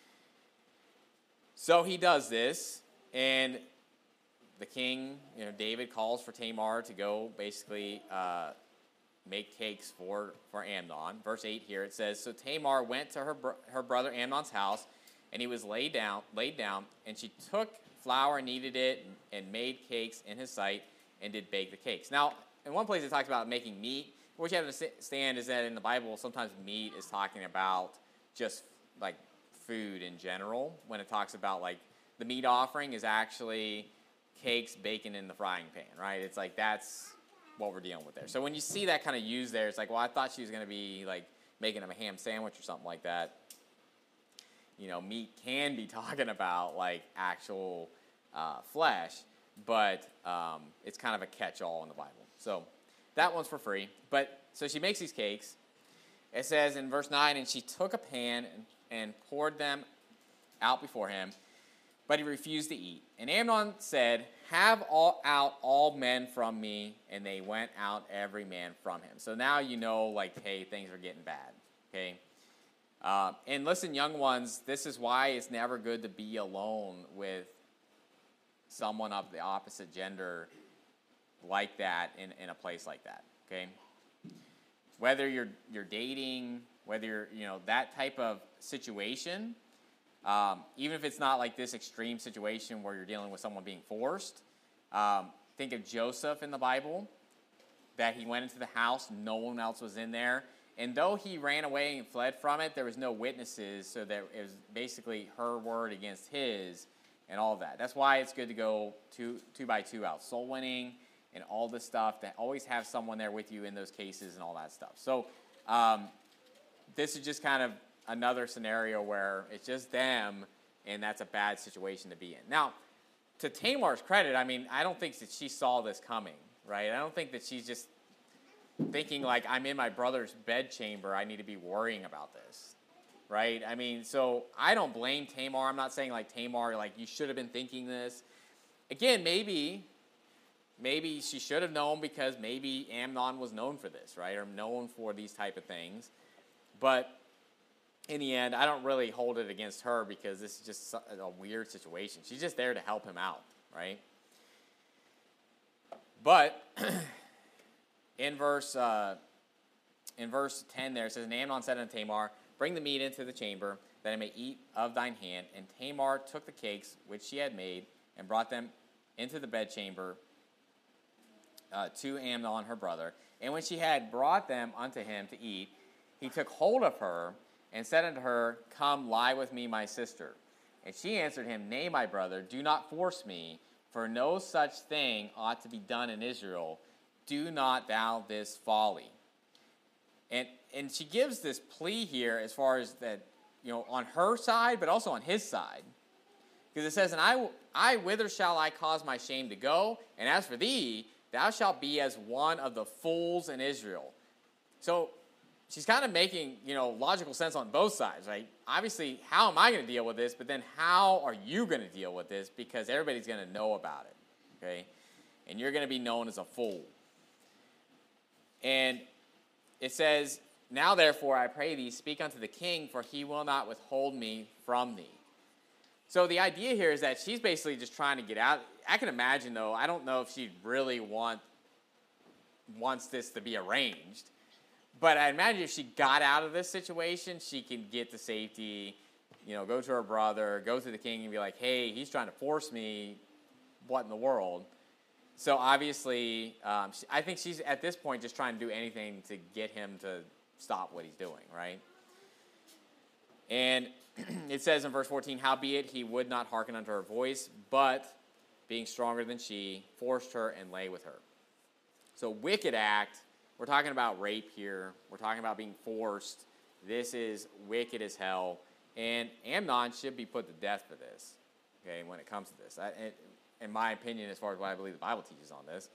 So he does this, and the king, David calls for Tamar to go basically make cakes for Amnon. Verse 8 here, it says, so Tamar went to her brother Amnon's house, and he was laid down, and she took flour and kneaded it, and made cakes in his sight, and did bake the cakes. Now, in one place it talks about making meat. What you have to understand is that in the Bible, sometimes meat is talking about just like food in general. When it talks about like the meat offering is actually cakes, bacon in the frying pan, right? It's like that's what we're dealing with there. So when you see that kind of used there, it's like, well, I thought she was going to be like making him a ham sandwich or something like that. Meat can be talking about like actual flesh, but it's kind of a catch-all in the Bible. So that one's for free. But so she makes these cakes. It says in verse 9, and she took a pan and poured them out before him, but he refused to eat. And Amnon said, have out all men from me, and they went out every man from him. So now like, hey, things are getting bad, okay? And listen, young ones, this is why it's never good to be alone with someone of the opposite gender like that in a place like that, okay? Whether you're dating, whether you're, that type of situation, even if it's not like this extreme situation where you're dealing with someone being forced. Think of Joseph in the Bible, that he went into the house, no one else was in there. And though he ran away and fled from it, there was no witnesses, so that it was basically her word against his and all of that. That's why it's good to go two by two out. Soul winning and all this stuff, to always have someone there with you in those cases and all that stuff. So this is just kind of another scenario where it's just them, and that's a bad situation to be in. Now, to Tamar's credit, I don't think that she saw this coming, right? I don't think that she's just thinking like, I'm in my brother's bedchamber, I need to be worrying about this, right? So I don't blame Tamar. I'm not saying like, Tamar, like, you should have been thinking this. Again, maybe she should have known, because maybe Amnon was known for this, right? Or known for these type of things. But in the end, I don't really hold it against her, because this is just a weird situation. She's just there to help him out, right? But in verse 10 there, it says, and Amnon said unto Tamar, bring the meat into the chamber, that I may eat of thine hand. And Tamar took the cakes which she had made, and brought them into the bedchamber to Amnon her brother. And when she had brought them unto him to eat, he took hold of her, and said unto her, come lie with me, my sister. And she answered him, nay, my brother, do not force me, for no such thing ought to be done in Israel. Do not thou this folly. And she gives this plea here as far as that, on her side, but also on his side. Because it says, and I whither shall I cause my shame to go? And as for thee, thou shalt be as one of the fools in Israel. So she's kind of making, logical sense on both sides, right? Obviously, how am I going to deal with this? But then how are you going to deal with this? Because everybody's going to know about it, okay? And you're going to be known as a fool. And it says, now therefore, I pray thee, speak unto the king, for he will not withhold me from thee. So the idea here is that she's basically just trying to get out. I can imagine, though, I don't know if she really wants this to be arranged. But I imagine if she got out of this situation, she can get to safety, go to her brother, go to the king and be like, hey, he's trying to force me. What in the world? So obviously, I think she's at this point just trying to do anything to get him to stop what he's doing, right? And it says in verse 14, howbeit he would not hearken unto her voice, but being stronger than she, forced her and lay with her. So wicked act, we're talking about rape here. We're talking about being forced. This is wicked as hell. And Amnon should be put to death for this, okay, when it comes to this. In my opinion, as far as what I believe the Bible teaches on this.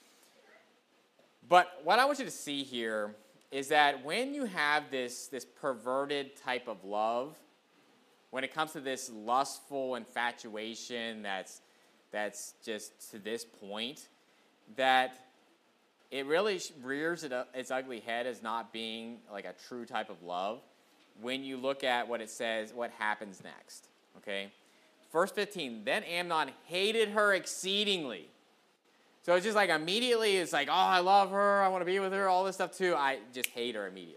But what I want you to see here is that when you have this perverted type of love, when it comes to this lustful infatuation that's just to this point, that it really rears its ugly head as not being like a true type of love when you look at what it says, what happens next, okay? Verse 15, then Amnon hated her exceedingly. So it's just like immediately it's like, oh, I love her, I want to be with her, all this stuff too. I just hate her immediately.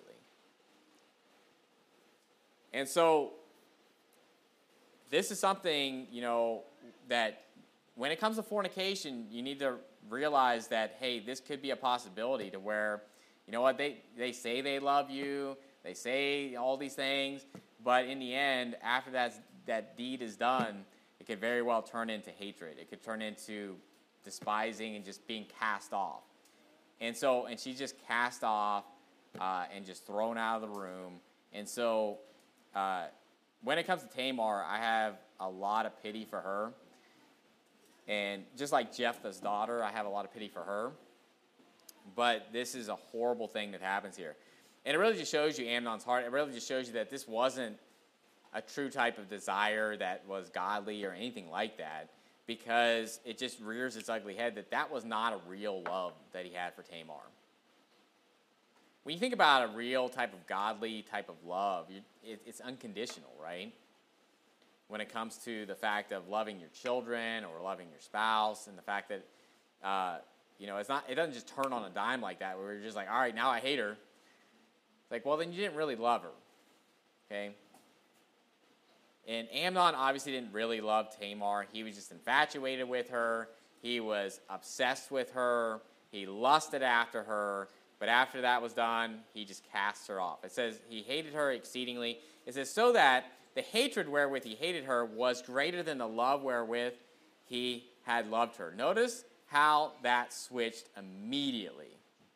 And so this is something, that when it comes to fornication, you need to realize that, hey, this could be a possibility to where, you know what, they say they love you, they say all these things, but in the end, after that deed is done, it could very well turn into hatred. It could turn into despising and just being cast off. And she's just cast off and just thrown out of the room. And so when it comes to Tamar, I have a lot of pity for her. And just like Jephthah's daughter, I have a lot of pity for her. But this is a horrible thing that happens here. And it really just shows you Amnon's heart. It really just shows you that this wasn't a true type of desire that was godly or anything like that, because it just rears its ugly head that was not a real love that he had for Tamar. When you think about a real type of godly type of love, it's unconditional, right? When it comes to the fact of loving your children or loving your spouse, and the fact that it doesn't just turn on a dime like that, where you're just like, all right, now I hate her. It's like, well, then you didn't really love her, okay? And Amnon obviously didn't really love Tamar. He was just infatuated with her. He was obsessed with her. He lusted after her. But after that was done, he just cast her off. It says he hated her exceedingly. It says, so that the hatred wherewith he hated her was greater than the love wherewith he had loved her. Notice how that switched immediately.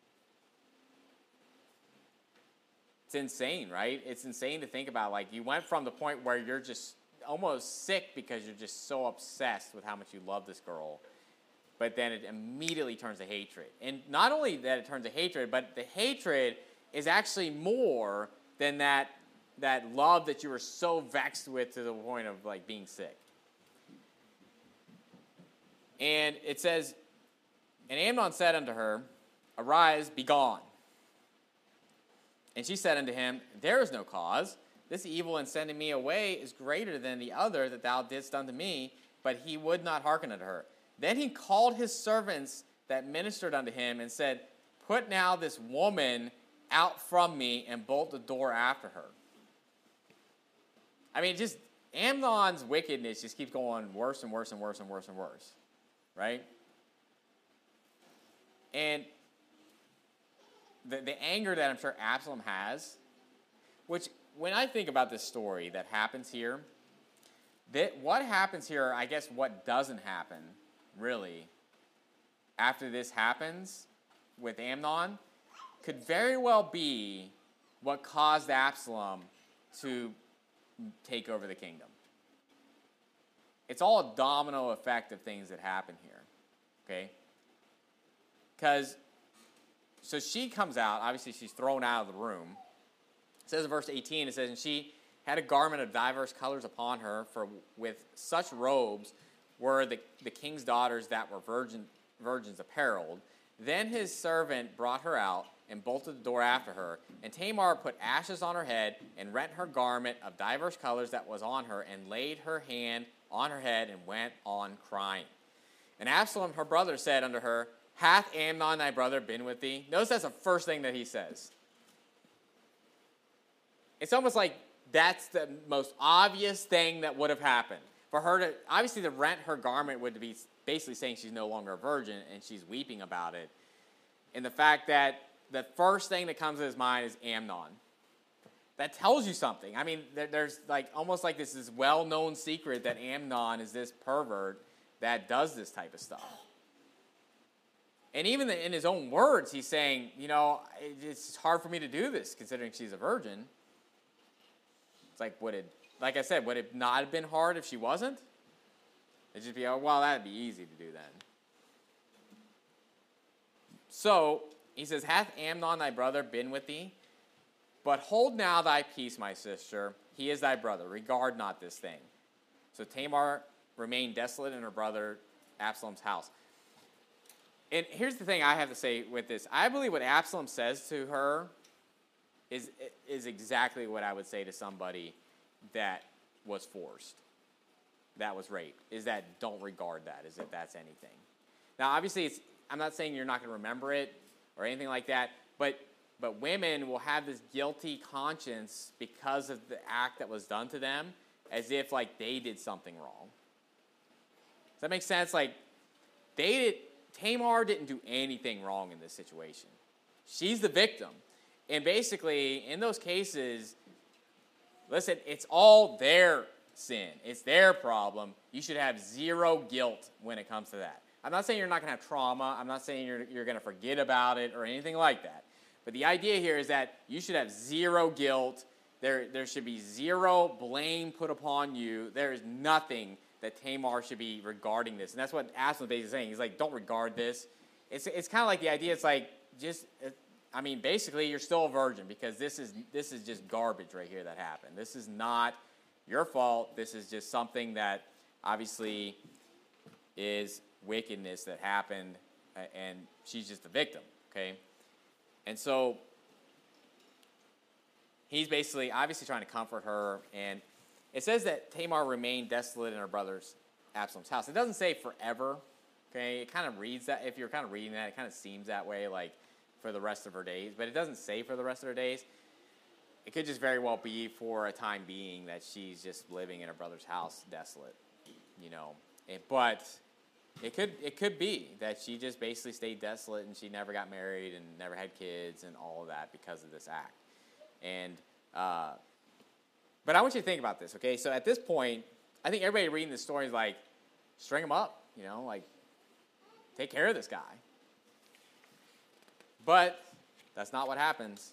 It's insane, right? It's insane to think about. Like, you went from the point where you're just almost sick because you're just so obsessed with how much you love this girl, but then it immediately turns to hatred. And not only that it turns to hatred, but the hatred is actually more than that love that you were so vexed with to the point of like being sick. And it says, and Amnon said unto her, arise, be gone. And she said unto him, there is no cause. This evil in sending me away is greater than the other that thou didst unto me. But he would not hearken unto her. Then he called his servants that ministered unto him and said, put now this woman out from me and bolt the door after her. I mean, just Amnon's wickedness just keeps going worse and worse and worse and worse and worse, right? And the anger that I'm sure Absalom has, which when I think about this story that happens here, what happens here, I guess what doesn't happen, really, after this happens with Amnon, could very well be what caused Absalom to take over the kingdom. It's all a domino effect of things that happen here, okay? So she comes out, obviously she's thrown out of the room. It says in verse 18, it says, and she had a garment of diverse colors upon her, for with such robes were the king's daughters that were virgins apparelled. Then his servant brought her out and bolted the door after her. And Tamar put ashes on her head and rent her garment of diverse colors that was on her, and laid her hand on her head and went on crying. And Absalom, her brother, said unto her, hath Amnon thy brother been with thee? Notice that's the first thing that he says. It's almost like that's the most obvious thing that would have happened. For her to, obviously to rent her garment would be basically saying she's no longer a virgin, and she's weeping about it. And the fact that the first thing that comes to his mind is Amnon. That tells you something. I mean, there's like almost like this is well-known secret that Amnon is this pervert that does this type of stuff. And even in his own words, he's saying, you know, it's hard for me to do this considering she's a virgin. It's like, like I said, would it not have been hard if she wasn't? It'd just be, oh, well, that'd be easy to do then. So, he says, hath Amnon thy brother been with thee? But hold now thy peace, my sister. He is thy brother. Regard not this thing. So Tamar remained desolate in her brother Absalom's house. And here's the thing I have to say with this. I believe what Absalom says to her is exactly what I would say to somebody that was forced, that was raped, is that don't regard that as if that's anything. Now, obviously, I'm not saying you're not going to remember it or anything like that, but women will have this guilty conscience because of the act that was done to them, as if like they did something wrong. Does that make sense? Like Tamar didn't do anything wrong in this situation. She's the victim. And basically, in those cases, listen, it's all their sin. It's their problem. You should have zero guilt when it comes to that. I'm not saying you're not going to have trauma. I'm not saying you're going to forget about it or anything like that. But the idea here is that you should have zero guilt. There should be zero blame put upon you. There is nothing that Tamar should be regarding this. And that's what Absalom basically is saying. He's like, don't regard this. It's kind of like the idea, it's like, basically you're still a virgin because this is just garbage right here that happened. This is not your fault. This is just something that obviously is wickedness that happened, and she's just a victim, okay? And so he's basically obviously trying to comfort her, and it says that Tamar remained desolate in her brother's Absalom's house. It doesn't say forever, okay? It kind of reads that, if you're kind of reading that, it kind of seems that way, like for the rest of her days, but it doesn't say for the rest of her days. It could just very well be for a time being that she's just living in her brother's house desolate, you know. But it could be that she just basically stayed desolate and she never got married and never had kids and all of that because of this act. And but I want you to think about this, okay? So at this point, I think everybody reading this story is like, string him up, you know, like take care of this guy. But that's not what happens.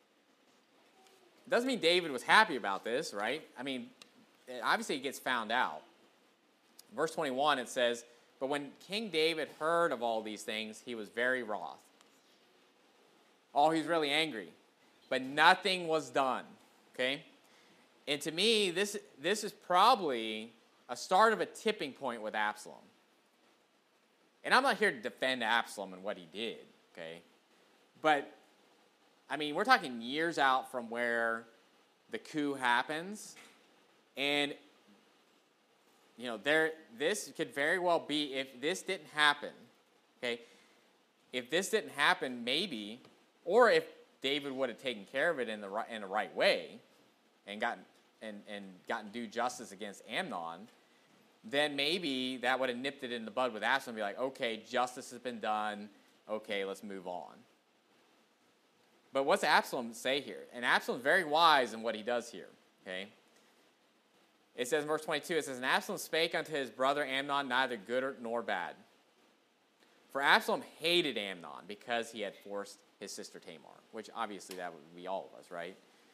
It doesn't mean David was happy about this, right? I mean, obviously it gets found out. Verse 21, it says, but when King David heard of all these things, he was very wroth. Oh, he's really angry. But nothing was done, okay? And to me, this is probably a start of a tipping point with Absalom. And I'm not here to defend Absalom and what he did, okay? But, I mean, we're talking years out from where the coup happens. And, you know, this could very well be, if this didn't happen, okay? If this didn't happen, maybe, or if David would have taken care of it in the right way and gotten due justice against Amnon, then maybe that would have nipped it in the bud with Absalom and be like, okay, justice has been done. Okay, let's move on. But what's Absalom say here? And Absalom's very wise in what he does here, okay? It says in verse 22, it says, and Absalom spake unto his brother Amnon neither good nor bad. For Absalom hated Amnon because he had forced his sister Tamar, which obviously that would be all of us, right?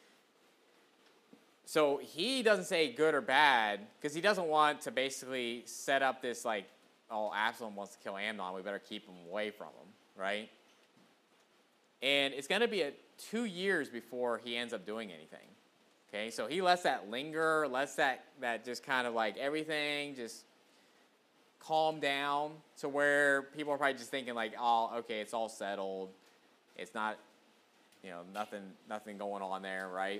So he doesn't say good or bad because he doesn't want to basically set up this like, oh, Absalom wants to kill Amnon, we better keep him away from him, right? And it's going to be 2 years before he ends up doing anything, okay? So he lets that linger, lets that just kind of like everything just calm down to where people are probably just thinking like, oh, okay, it's all settled. It's not, you know, nothing going on there, right?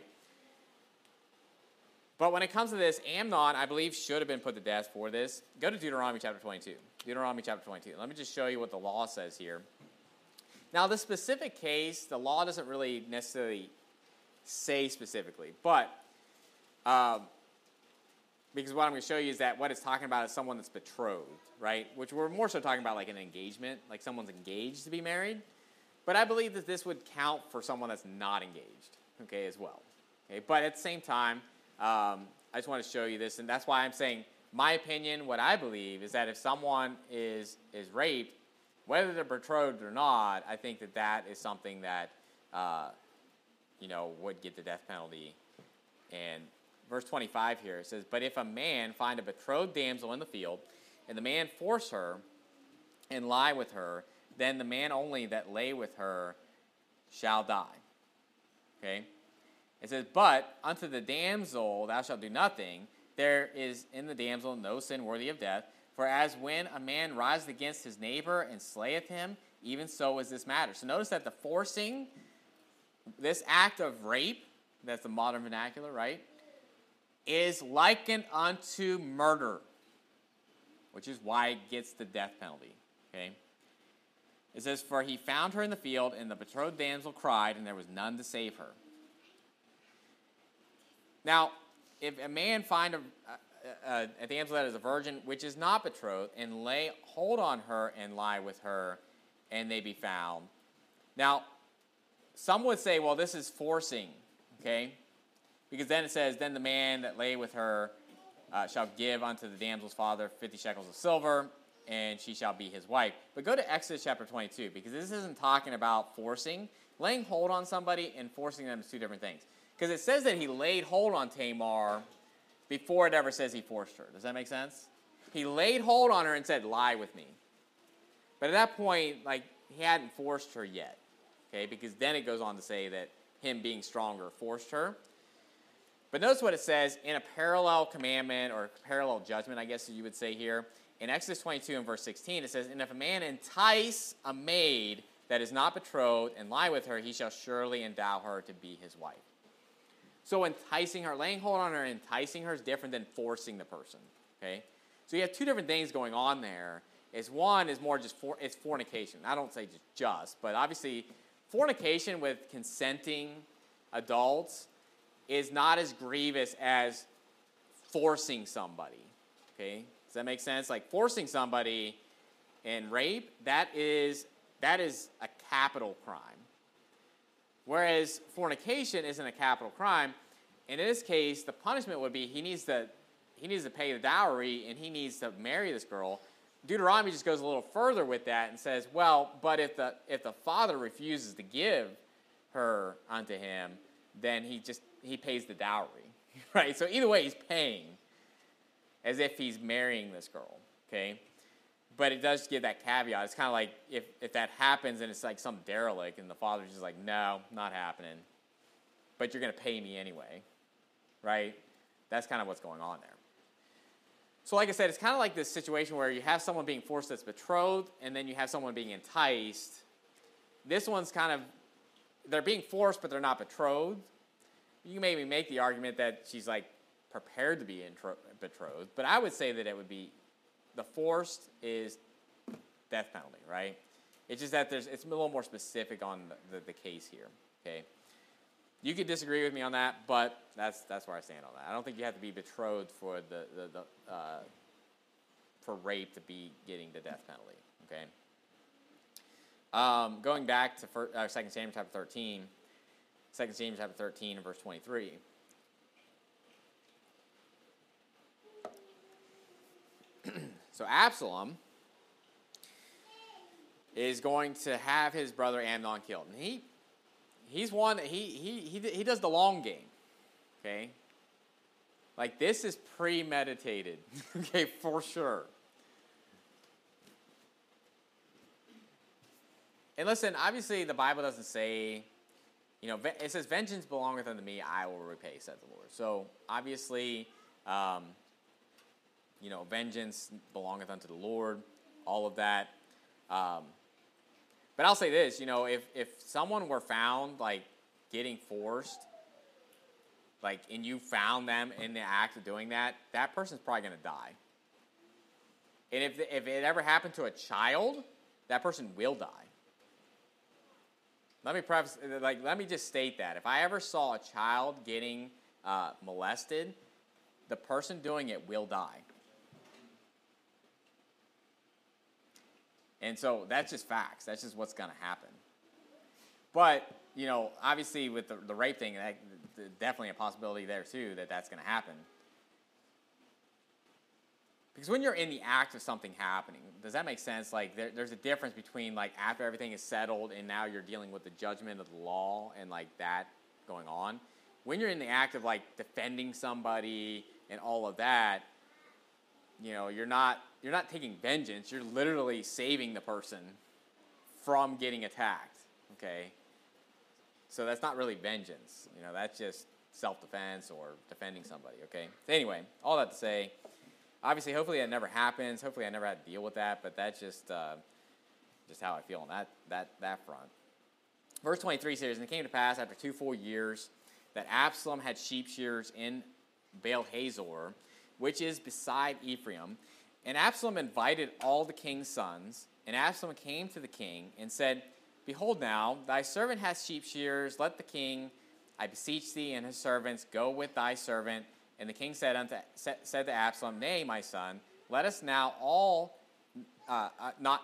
But when it comes to this, Amnon, I believe, should have been put to death for this. Go to Deuteronomy chapter 22. Deuteronomy chapter 22. Let me just show you what the law says here. Now, this specific case, the law doesn't really necessarily say specifically, but Because what I'm going to show you is that what it's talking about is someone that's betrothed, right? Which we're more so talking about like an engagement, like someone's engaged to be married. But I believe that this would count for someone that's not engaged, okay, as well. Okay, but at the same time, I just want to show you this, and that's why I'm saying my opinion, what I believe, is that if someone is raped, whether they're betrothed or not, I think that is something that, would get the death penalty. And verse 25 here, it says, "But if a man find a betrothed damsel in the field, and the man force her and lie with her, then the man only that lay with her shall die." Okay? It says, "But unto the damsel thou shalt do nothing. There is in the damsel no sin worthy of death. For as when a man riseth against his neighbor and slayeth him, even so is this matter." So notice that the forcing, this act of rape, that's the modern vernacular, right, is likened unto murder, which is why it gets the death penalty. Okay? It says, "For he found her in the field, and the betrothed damsel cried, and there was none to save her." Now, if a man find a damsel that is a virgin, which is not betrothed, and lay hold on her and lie with her, and they be found. Now, some would say, well, this is forcing, okay? Because then it says, "Then the man that lay with her shall give unto the damsel's father 50 shekels of silver, and she shall be his wife." But go to Exodus chapter 22, because this isn't talking about forcing. Laying hold on somebody and forcing them is two different things. Because it says that he laid hold on Tamar before it ever says he forced her. Does that make sense? He laid hold on her and said, "Lie with me." But at that point, like, he hadn't forced her yet. Okay, because then it goes on to say that him being stronger forced her. But notice what it says in a parallel commandment, or parallel judgment, I guess you would say here. In Exodus 22 and verse 16, it says, "And if a man entice a maid that is not betrothed and lie with her, he shall surely endow her to be his wife." So enticing her, laying hold on her and enticing her is different than forcing the person. Okay? So you have two different things going on there. One is more just it's fornication. I don't say just, but obviously fornication with consenting adults is not as grievous as forcing somebody. Okay? Does that make sense? Like forcing somebody in rape, that is a capital crime. Whereas fornication isn't a capital crime. In this case, the punishment would be he needs to pay the dowry and he needs to marry this girl. Deuteronomy just goes a little further with that and says, well, but if the father refuses to give her unto him, then he pays the dowry, right? So either way, he's paying as if he's marrying this girl, okay? But it does give that caveat. It's kind of like if that happens and it's like some derelict and the father's just like, no, not happening, but you're going to pay me anyway, right? That's kind of what's going on there. So like I said, it's kind of like this situation where you have someone being forced that's betrothed, and then you have someone being enticed. This one's kind of, they're being forced, but they're not betrothed. You can maybe make the argument that she's like prepared to be betrothed, but I would say that it would be, the forced is death penalty, right? It's just that it's a little more specific on the case here, okay? You could disagree with me on that, but that's where I stand on that. I don't think you have to be betrothed for for rape to be getting the death penalty. Okay. Going back to 2 Samuel chapter 13, 2 Samuel chapter 13 and verse 23. So Absalom is going to have his brother Amnon killed, and he's one that he does the long game, okay? Like, this is premeditated, okay, for sure. And listen, obviously the Bible doesn't say, it says, "Vengeance belongeth unto me, I will repay," said the Lord. So obviously, vengeance belongeth unto the Lord, all of that. But I'll say this, if someone were found, like, getting forced, like, and you found them in the act of doing that, that person's probably going to die. And if it ever happened to a child, that person will die. Let me just state that. If I ever saw a child getting molested, the person doing it will die. And so that's just facts. That's just what's going to happen. But, obviously with the rape thing, definitely a possibility there too that that's going to happen. Because when you're in the act of something happening, does that make sense? Like there's a difference between like after everything is settled and now you're dealing with the judgment of the law and like that going on. When you're in the act of like defending somebody and all of that, you're not taking vengeance. You're literally saving the person from getting attacked. Okay, so that's not really vengeance. That's just self-defense or defending somebody. Okay. So anyway, all that to say, obviously, hopefully that never happens. Hopefully I never had to deal with that. But that's just how I feel on that front. Verse 23 says, "And it came to pass after 2 full years that Absalom had sheep shearers in Baal-hazor, which is beside Ephraim. And Absalom invited all the king's sons. And Absalom came to the king and said, Behold now, thy servant hath sheep shearers. Let the king, I beseech thee, and his servants go with thy servant. And the king said to Absalom, Nay, my son, let us not all now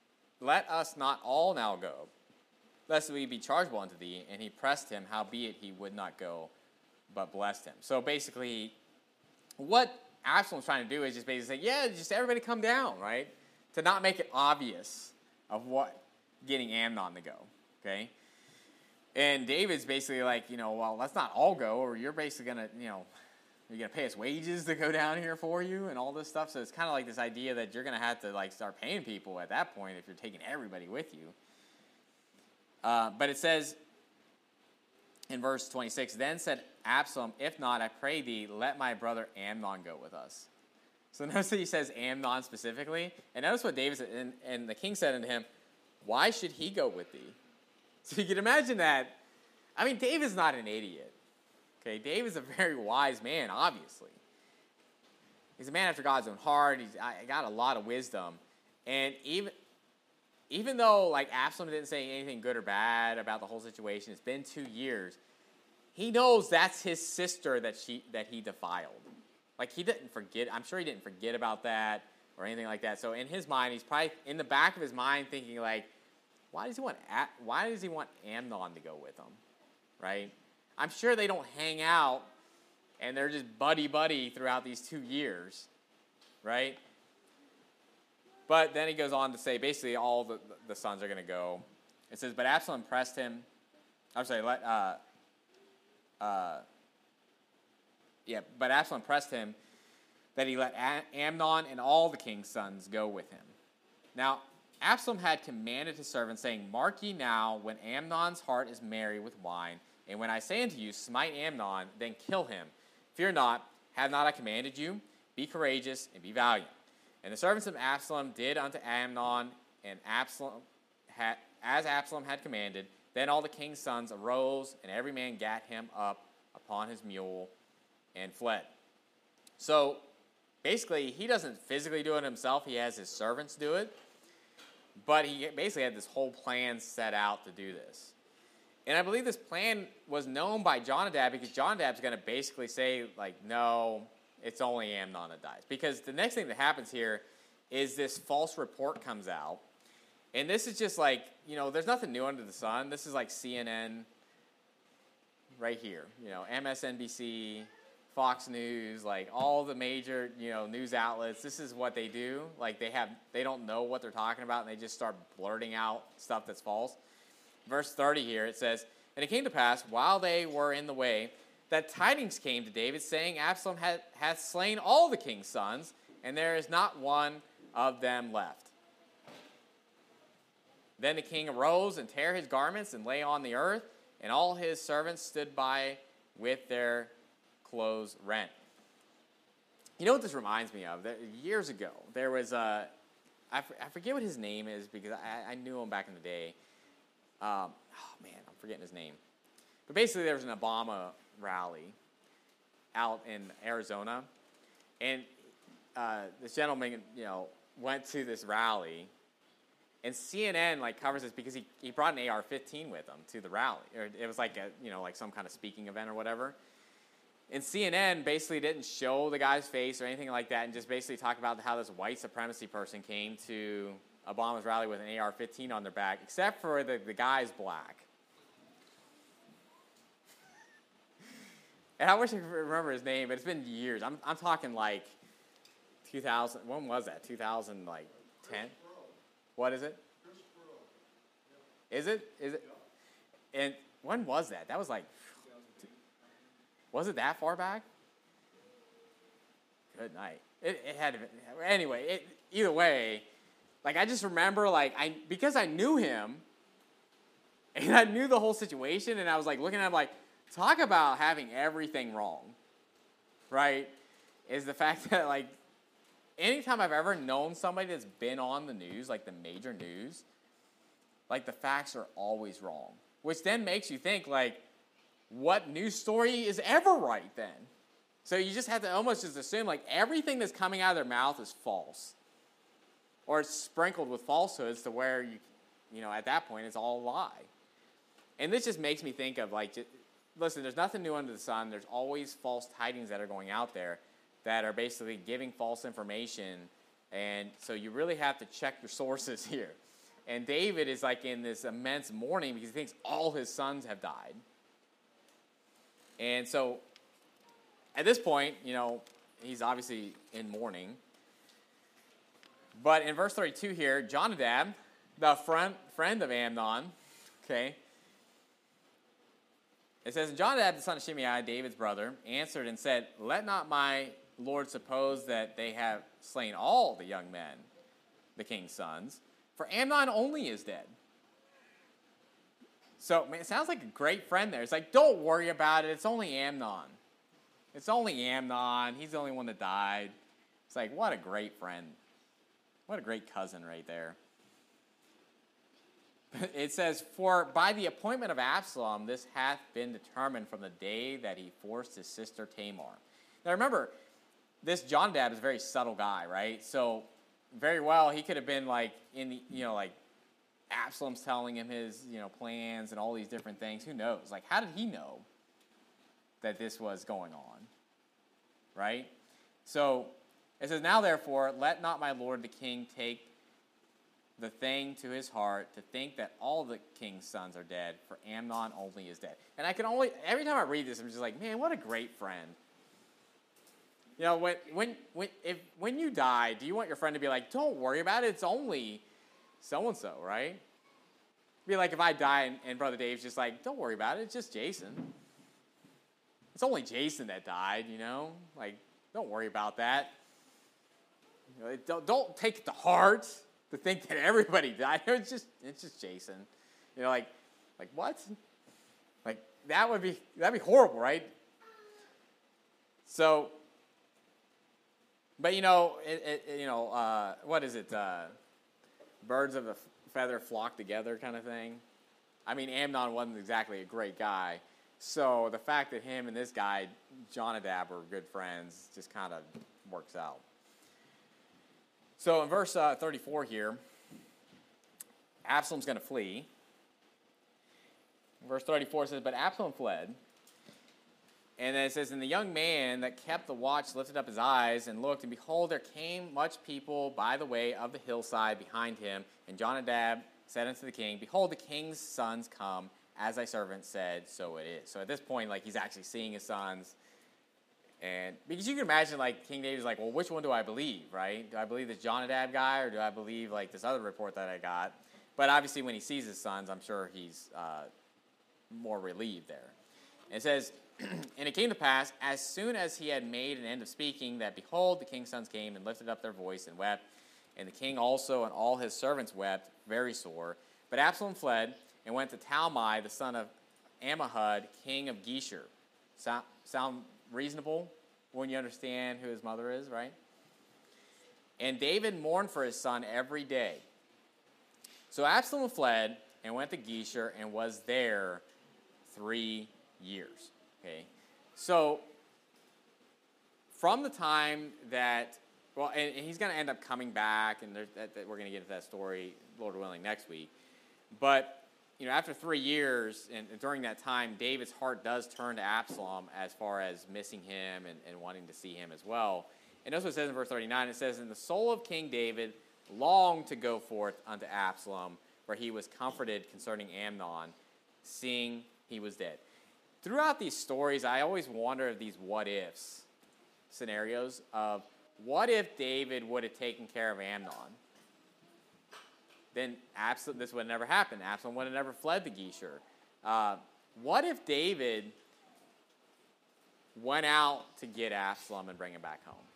go, lest we be chargeable unto thee. And he pressed him, howbeit he would not go, but blessed him." So basically, what Absalom's trying to do is just basically say, yeah, just everybody come down, right? To not make it obvious of what getting Amnon to go, okay? And David's basically like, well, let's not all go, or you're basically going to, you're going to pay us wages to go down here for you and all this stuff. So it's kind of like this idea that you're going to have to like start paying people at that point if you're taking everybody with you. But it says in verse 26, "Then said Absalom, If not, I pray thee, let my brother Amnon go with us." So notice that he says Amnon specifically. And notice what David said. And the king said unto him, "Why should he go with thee?" So you can imagine that. I mean, David's not an idiot. Okay, David's a very wise man, obviously. He's a man after God's own heart. He's got a lot of wisdom. And even though like Absalom didn't say anything good or bad about the whole situation, it's been 2 years, he knows that's his sister that he defiled. Like he didn't forget. I'm sure he didn't forget about that or anything like that. So in his mind, he's probably in the back of his mind thinking like, why does he want Amnon to go with him, right? I'm sure they don't hang out and they're just buddy throughout these 2 years, right? But then he goes on to say basically all the sons are going to go. It says, "But Absalom pressed him." I'm sorry. But Absalom pressed him that he let Amnon and all the king's sons go with him. Now Absalom had commanded his servants, saying, "Mark ye now, when Amnon's heart is merry with wine, and when I say unto you, Smite Amnon, then kill him. Fear not, have not I commanded you? Be courageous and be valiant." And the servants of Absalom did unto Amnon, and as Absalom had commanded. Then all the king's sons arose, and every man gat him up upon his mule and fled. So basically, he doesn't physically do it himself. He has his servants do it. But he basically had this whole plan set out to do this. And I believe this plan was known by Jonadab, because Jonadab's going to basically say, like, no, it's only Amnon that dies. Because the next thing that happens here is this false report comes out. And this is just like, there's nothing new under the sun. This is like CNN right here. MSNBC, Fox News, like all the major, news outlets. This is what they do. Like they don't know what they're talking about, and they just start blurting out stuff that's false. Verse 30 here, it says, "And it came to pass, while they were in the way, that tidings came to David, saying, Absalom hath slain all the king's sons, and there is not one of them left. Then the king arose and tare his garments and lay on the earth, and all his servants stood by with their clothes rent." You know what this reminds me of? Years ago, there was I forget what his name is, because I knew him back in the day. I'm forgetting his name. But basically, there was an Obama rally out in Arizona, and this gentleman, went to this rally, and CNN covers this because he brought an AR-15 with him to the rally, or it was like some kind of speaking event or whatever. And CNN basically didn't show the guy's face or anything like that, and just basically talked about how this white supremacy person came to Obama's rally with an AR-15 on their back, except for the guy's black. And I wish I could remember his name, but it's been years. I'm talking like 2000. When was that? 2000, like 10? What is it? Is it? And when was that? That was like, was it that far back? Good night. It had to be. Anyway, either way, like I just remember because I knew him and I knew the whole situation, and I was like looking at him like, talk about having everything wrong, right? Is the fact that like anytime I've ever known somebody that's been on the news, like the major news, like the facts are always wrong, which then makes you think like, what news story is ever right then? So you just have to almost just assume like everything that's coming out of their mouth is false, or it's sprinkled with falsehoods to where you know at that point it's all a lie. And this just makes me think of like, listen, there's nothing new under the sun. There's always false tidings that are going out there that are basically giving false information, and so you really have to check your sources here. And David is like in this immense mourning because he thinks all his sons have died. And so at this point, you know, he's obviously in mourning. But in verse 32 here, Jonadab, the friend of Amnon, okay, it says, Jonadab, the son of Shimei, David's brother, answered and said, let not my Lord suppose that they have slain all the young men, the king's sons, for Amnon only is dead. So, man, it sounds like a great friend there. It's like, don't worry about it. It's only Amnon. It's only Amnon. He's the only one that died. It's like, what a great friend. What a great cousin right there. It says, for by the appointment of Absalom, this hath been determined from the day that he forced his sister Tamar. Now remember, this Jonadab is a very subtle guy, right? So very well, he could have been like in the, you know, like Absalom's telling him his, you know, plans and all these different things. Who knows? Like, how did he know that this was going on? Right? So it says, now therefore, let not my lord the king take the thing to his heart to think that all the king's sons are dead, for Amnon only is dead. And I can only, every time I read this, I'm just like, man, what a great friend. You know, when you die, do you want your friend to be like, don't worry about it, it's only so-and-so, right? Be like if I die and Brother Dave's just like, don't worry about it, it's just Jason. It's only Jason that died, you know? Like, don't worry about that. You know, don't take it to heart to think that everybody died. It's just Jason. You know, like what? Like that'd be horrible, right? So, but you know, what is it? Birds of a feather flock together, kind of thing. I mean, Amnon wasn't exactly a great guy, so the fact that him and this guy Jonadab were good friends just kind of works out. So in verse 34 here, Absalom's going to flee. Verse 34 says, but Absalom fled. And then it says, and the young man that kept the watch lifted up his eyes and looked, and behold, there came much people by the way of the hillside behind him. And Jonadab said unto the king, behold, the king's sons come, as thy servant said, so it is. So at this point, like, he's actually seeing his sons. And because you can imagine, like, King David's like, well, which one do I believe, right? Do I believe this Jonadab guy, or do I believe, like, this other report that I got? But obviously, when he sees his sons, I'm sure he's more relieved there. And it says, and it came to pass, as soon as he had made an end of speaking, that, behold, the king's sons came and lifted up their voice and wept. And the king also and all his servants wept, very sore. But Absalom fled and went to Talmai, the son of Ammihud, king of Geshur. Sound reasonable when you understand who his mother is, right? And David mourned for his son every day. So Absalom fled and went to Geshur and was there 3 years. Okay, so from the time that, well, and he's going to end up coming back, and we're going to get into that story, Lord willing, next week. But after 3 years, and during that time, David's heart does turn to Absalom as far as missing him and wanting to see him as well. And notice what it says in verse 39. It says, "And the soul of King David longed to go forth unto Absalom, where he was comforted concerning Amnon, seeing he was dead." Throughout these stories, I always wonder if these what-ifs scenarios of what if David would have taken care of Amnon? Then this would have never happened. Absalom would have never fled to Geshur. What if David went out to get Absalom and bring him back home?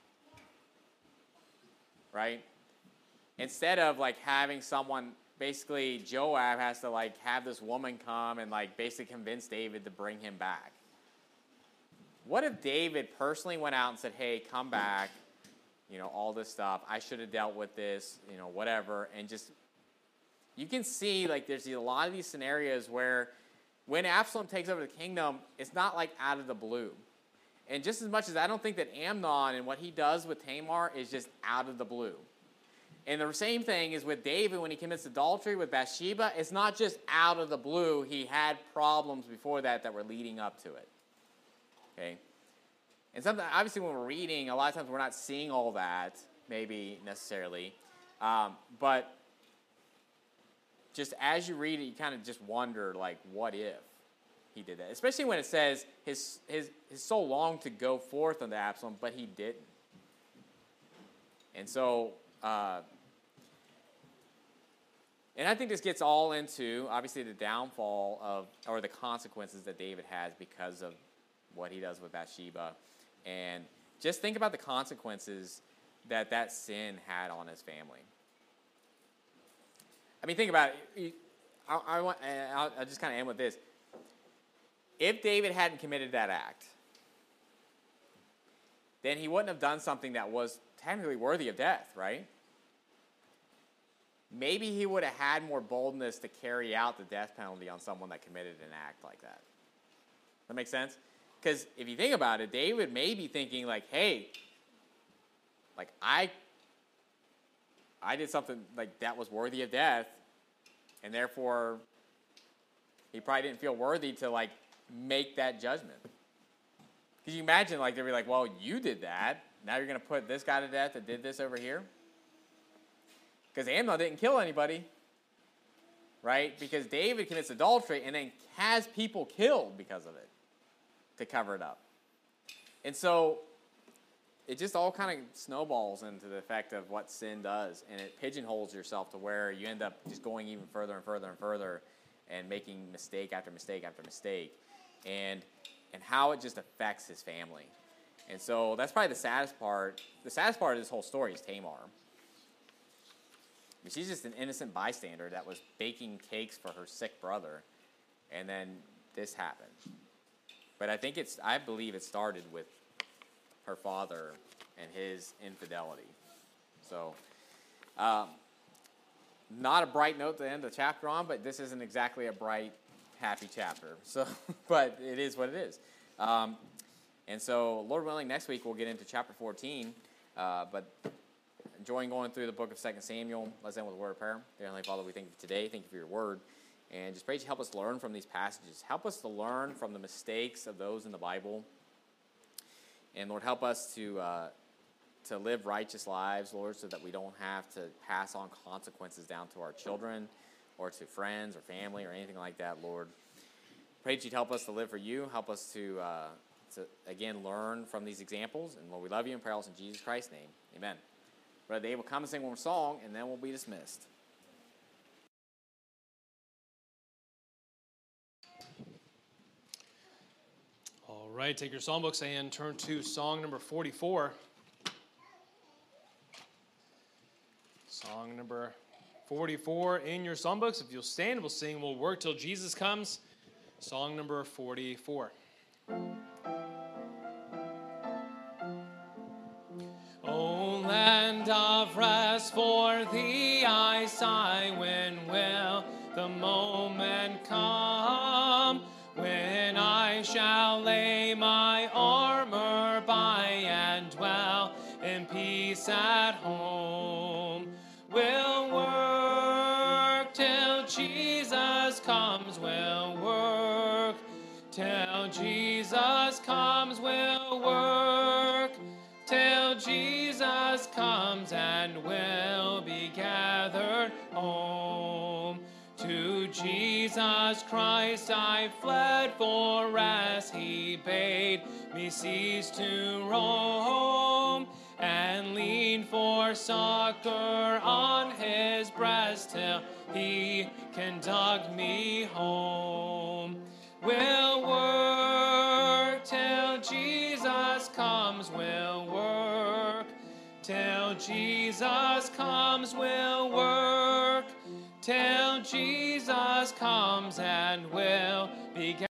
Right? Instead of having someone, basically Joab has to have this woman come and basically convince David to bring him back. What if David personally went out and said, "Hey, come back, all this stuff. I should have dealt with this, whatever," and just. You can see, there's a lot of these scenarios where when Absalom takes over the kingdom, it's not out of the blue. And just as much as I don't think that Amnon and what he does with Tamar is just out of the blue. And the same thing is with David when he commits adultery with Bathsheba. It's not just out of the blue. He had problems before that were leading up to it. Okay? And something, obviously when we're reading, a lot of times we're not seeing all that, maybe necessarily. But just as you read it, you kind of just wonder, what if he did that? Especially when it says his soul longed to go forth unto Absalom, but he didn't. And so, and I think this gets all into, obviously, the downfall or the consequences that David has because of what he does with Bathsheba. And just think about the consequences that sin had on his family. I mean, think about it. I'll just kind of end with this. If David hadn't committed that act, then he wouldn't have done something that was technically worthy of death, right? Maybe he would have had more boldness to carry out the death penalty on someone that committed an act like that. That make sense? Because if you think about it, David may be thinking hey, I did something that was worthy of death, and therefore he probably didn't feel worthy to make that judgment. Because you imagine they'd be well, you did that. Now you're going to put this guy to death that did this over here? Because Amnon didn't kill anybody, right? Because David commits adultery and then has people killed because of it to cover it up. And so it just all kind of snowballs into the effect of what sin does, and it pigeonholes yourself to where you end up just going even further and further and further and making mistake after mistake after mistake, and how it just affects his family. And so that's probably the saddest part. The saddest part of this whole story is Tamar. I mean, she's just an innocent bystander that was baking cakes for her sick brother, and then this happened. But I believe it started with her father and his infidelity. So, not a bright note to end the chapter on, but this isn't exactly a bright, happy chapter. So, but it is what it is. And so, Lord willing, next week we'll get into chapter 14. But enjoying going through the book of 2 Samuel. Let's end with a word of prayer. Dear Heavenly Father, we thank you for today. Thank you for your word. And just pray that you help us learn from these passages. Help us to learn from the mistakes of those in the Bible. And Lord, help us to live righteous lives, Lord, so that we don't have to pass on consequences down to our children or to friends or family or anything like that, Lord. Pray that you'd help us to live for you. Help us to again, learn from these examples. And Lord, we love you and pray also in Jesus Christ's name. Amen. Brother Dave will come and sing one more song, and then we'll be dismissed. All right, take your songbooks and turn to song number 44. Song number 44 in your songbooks. If you'll stand, we'll sing We'll Work Till Jesus Comes. Song number 44. O land of rest, for thee I sigh. When will the moment come when I shall lay my armor by and dwell in peace at home? We'll work till Jesus comes. comes, we'll work. Till Jesus comes, we'll work. Till Jesus comes and we'll be gathered home. To Jesus Christ I fled, for as he bade me cease to roam, and lean for succor on his breast till he conduct me home. We'll work till Jesus comes, we'll work. Till Jesus comes, we'll work. Till Jesus comes and we'll be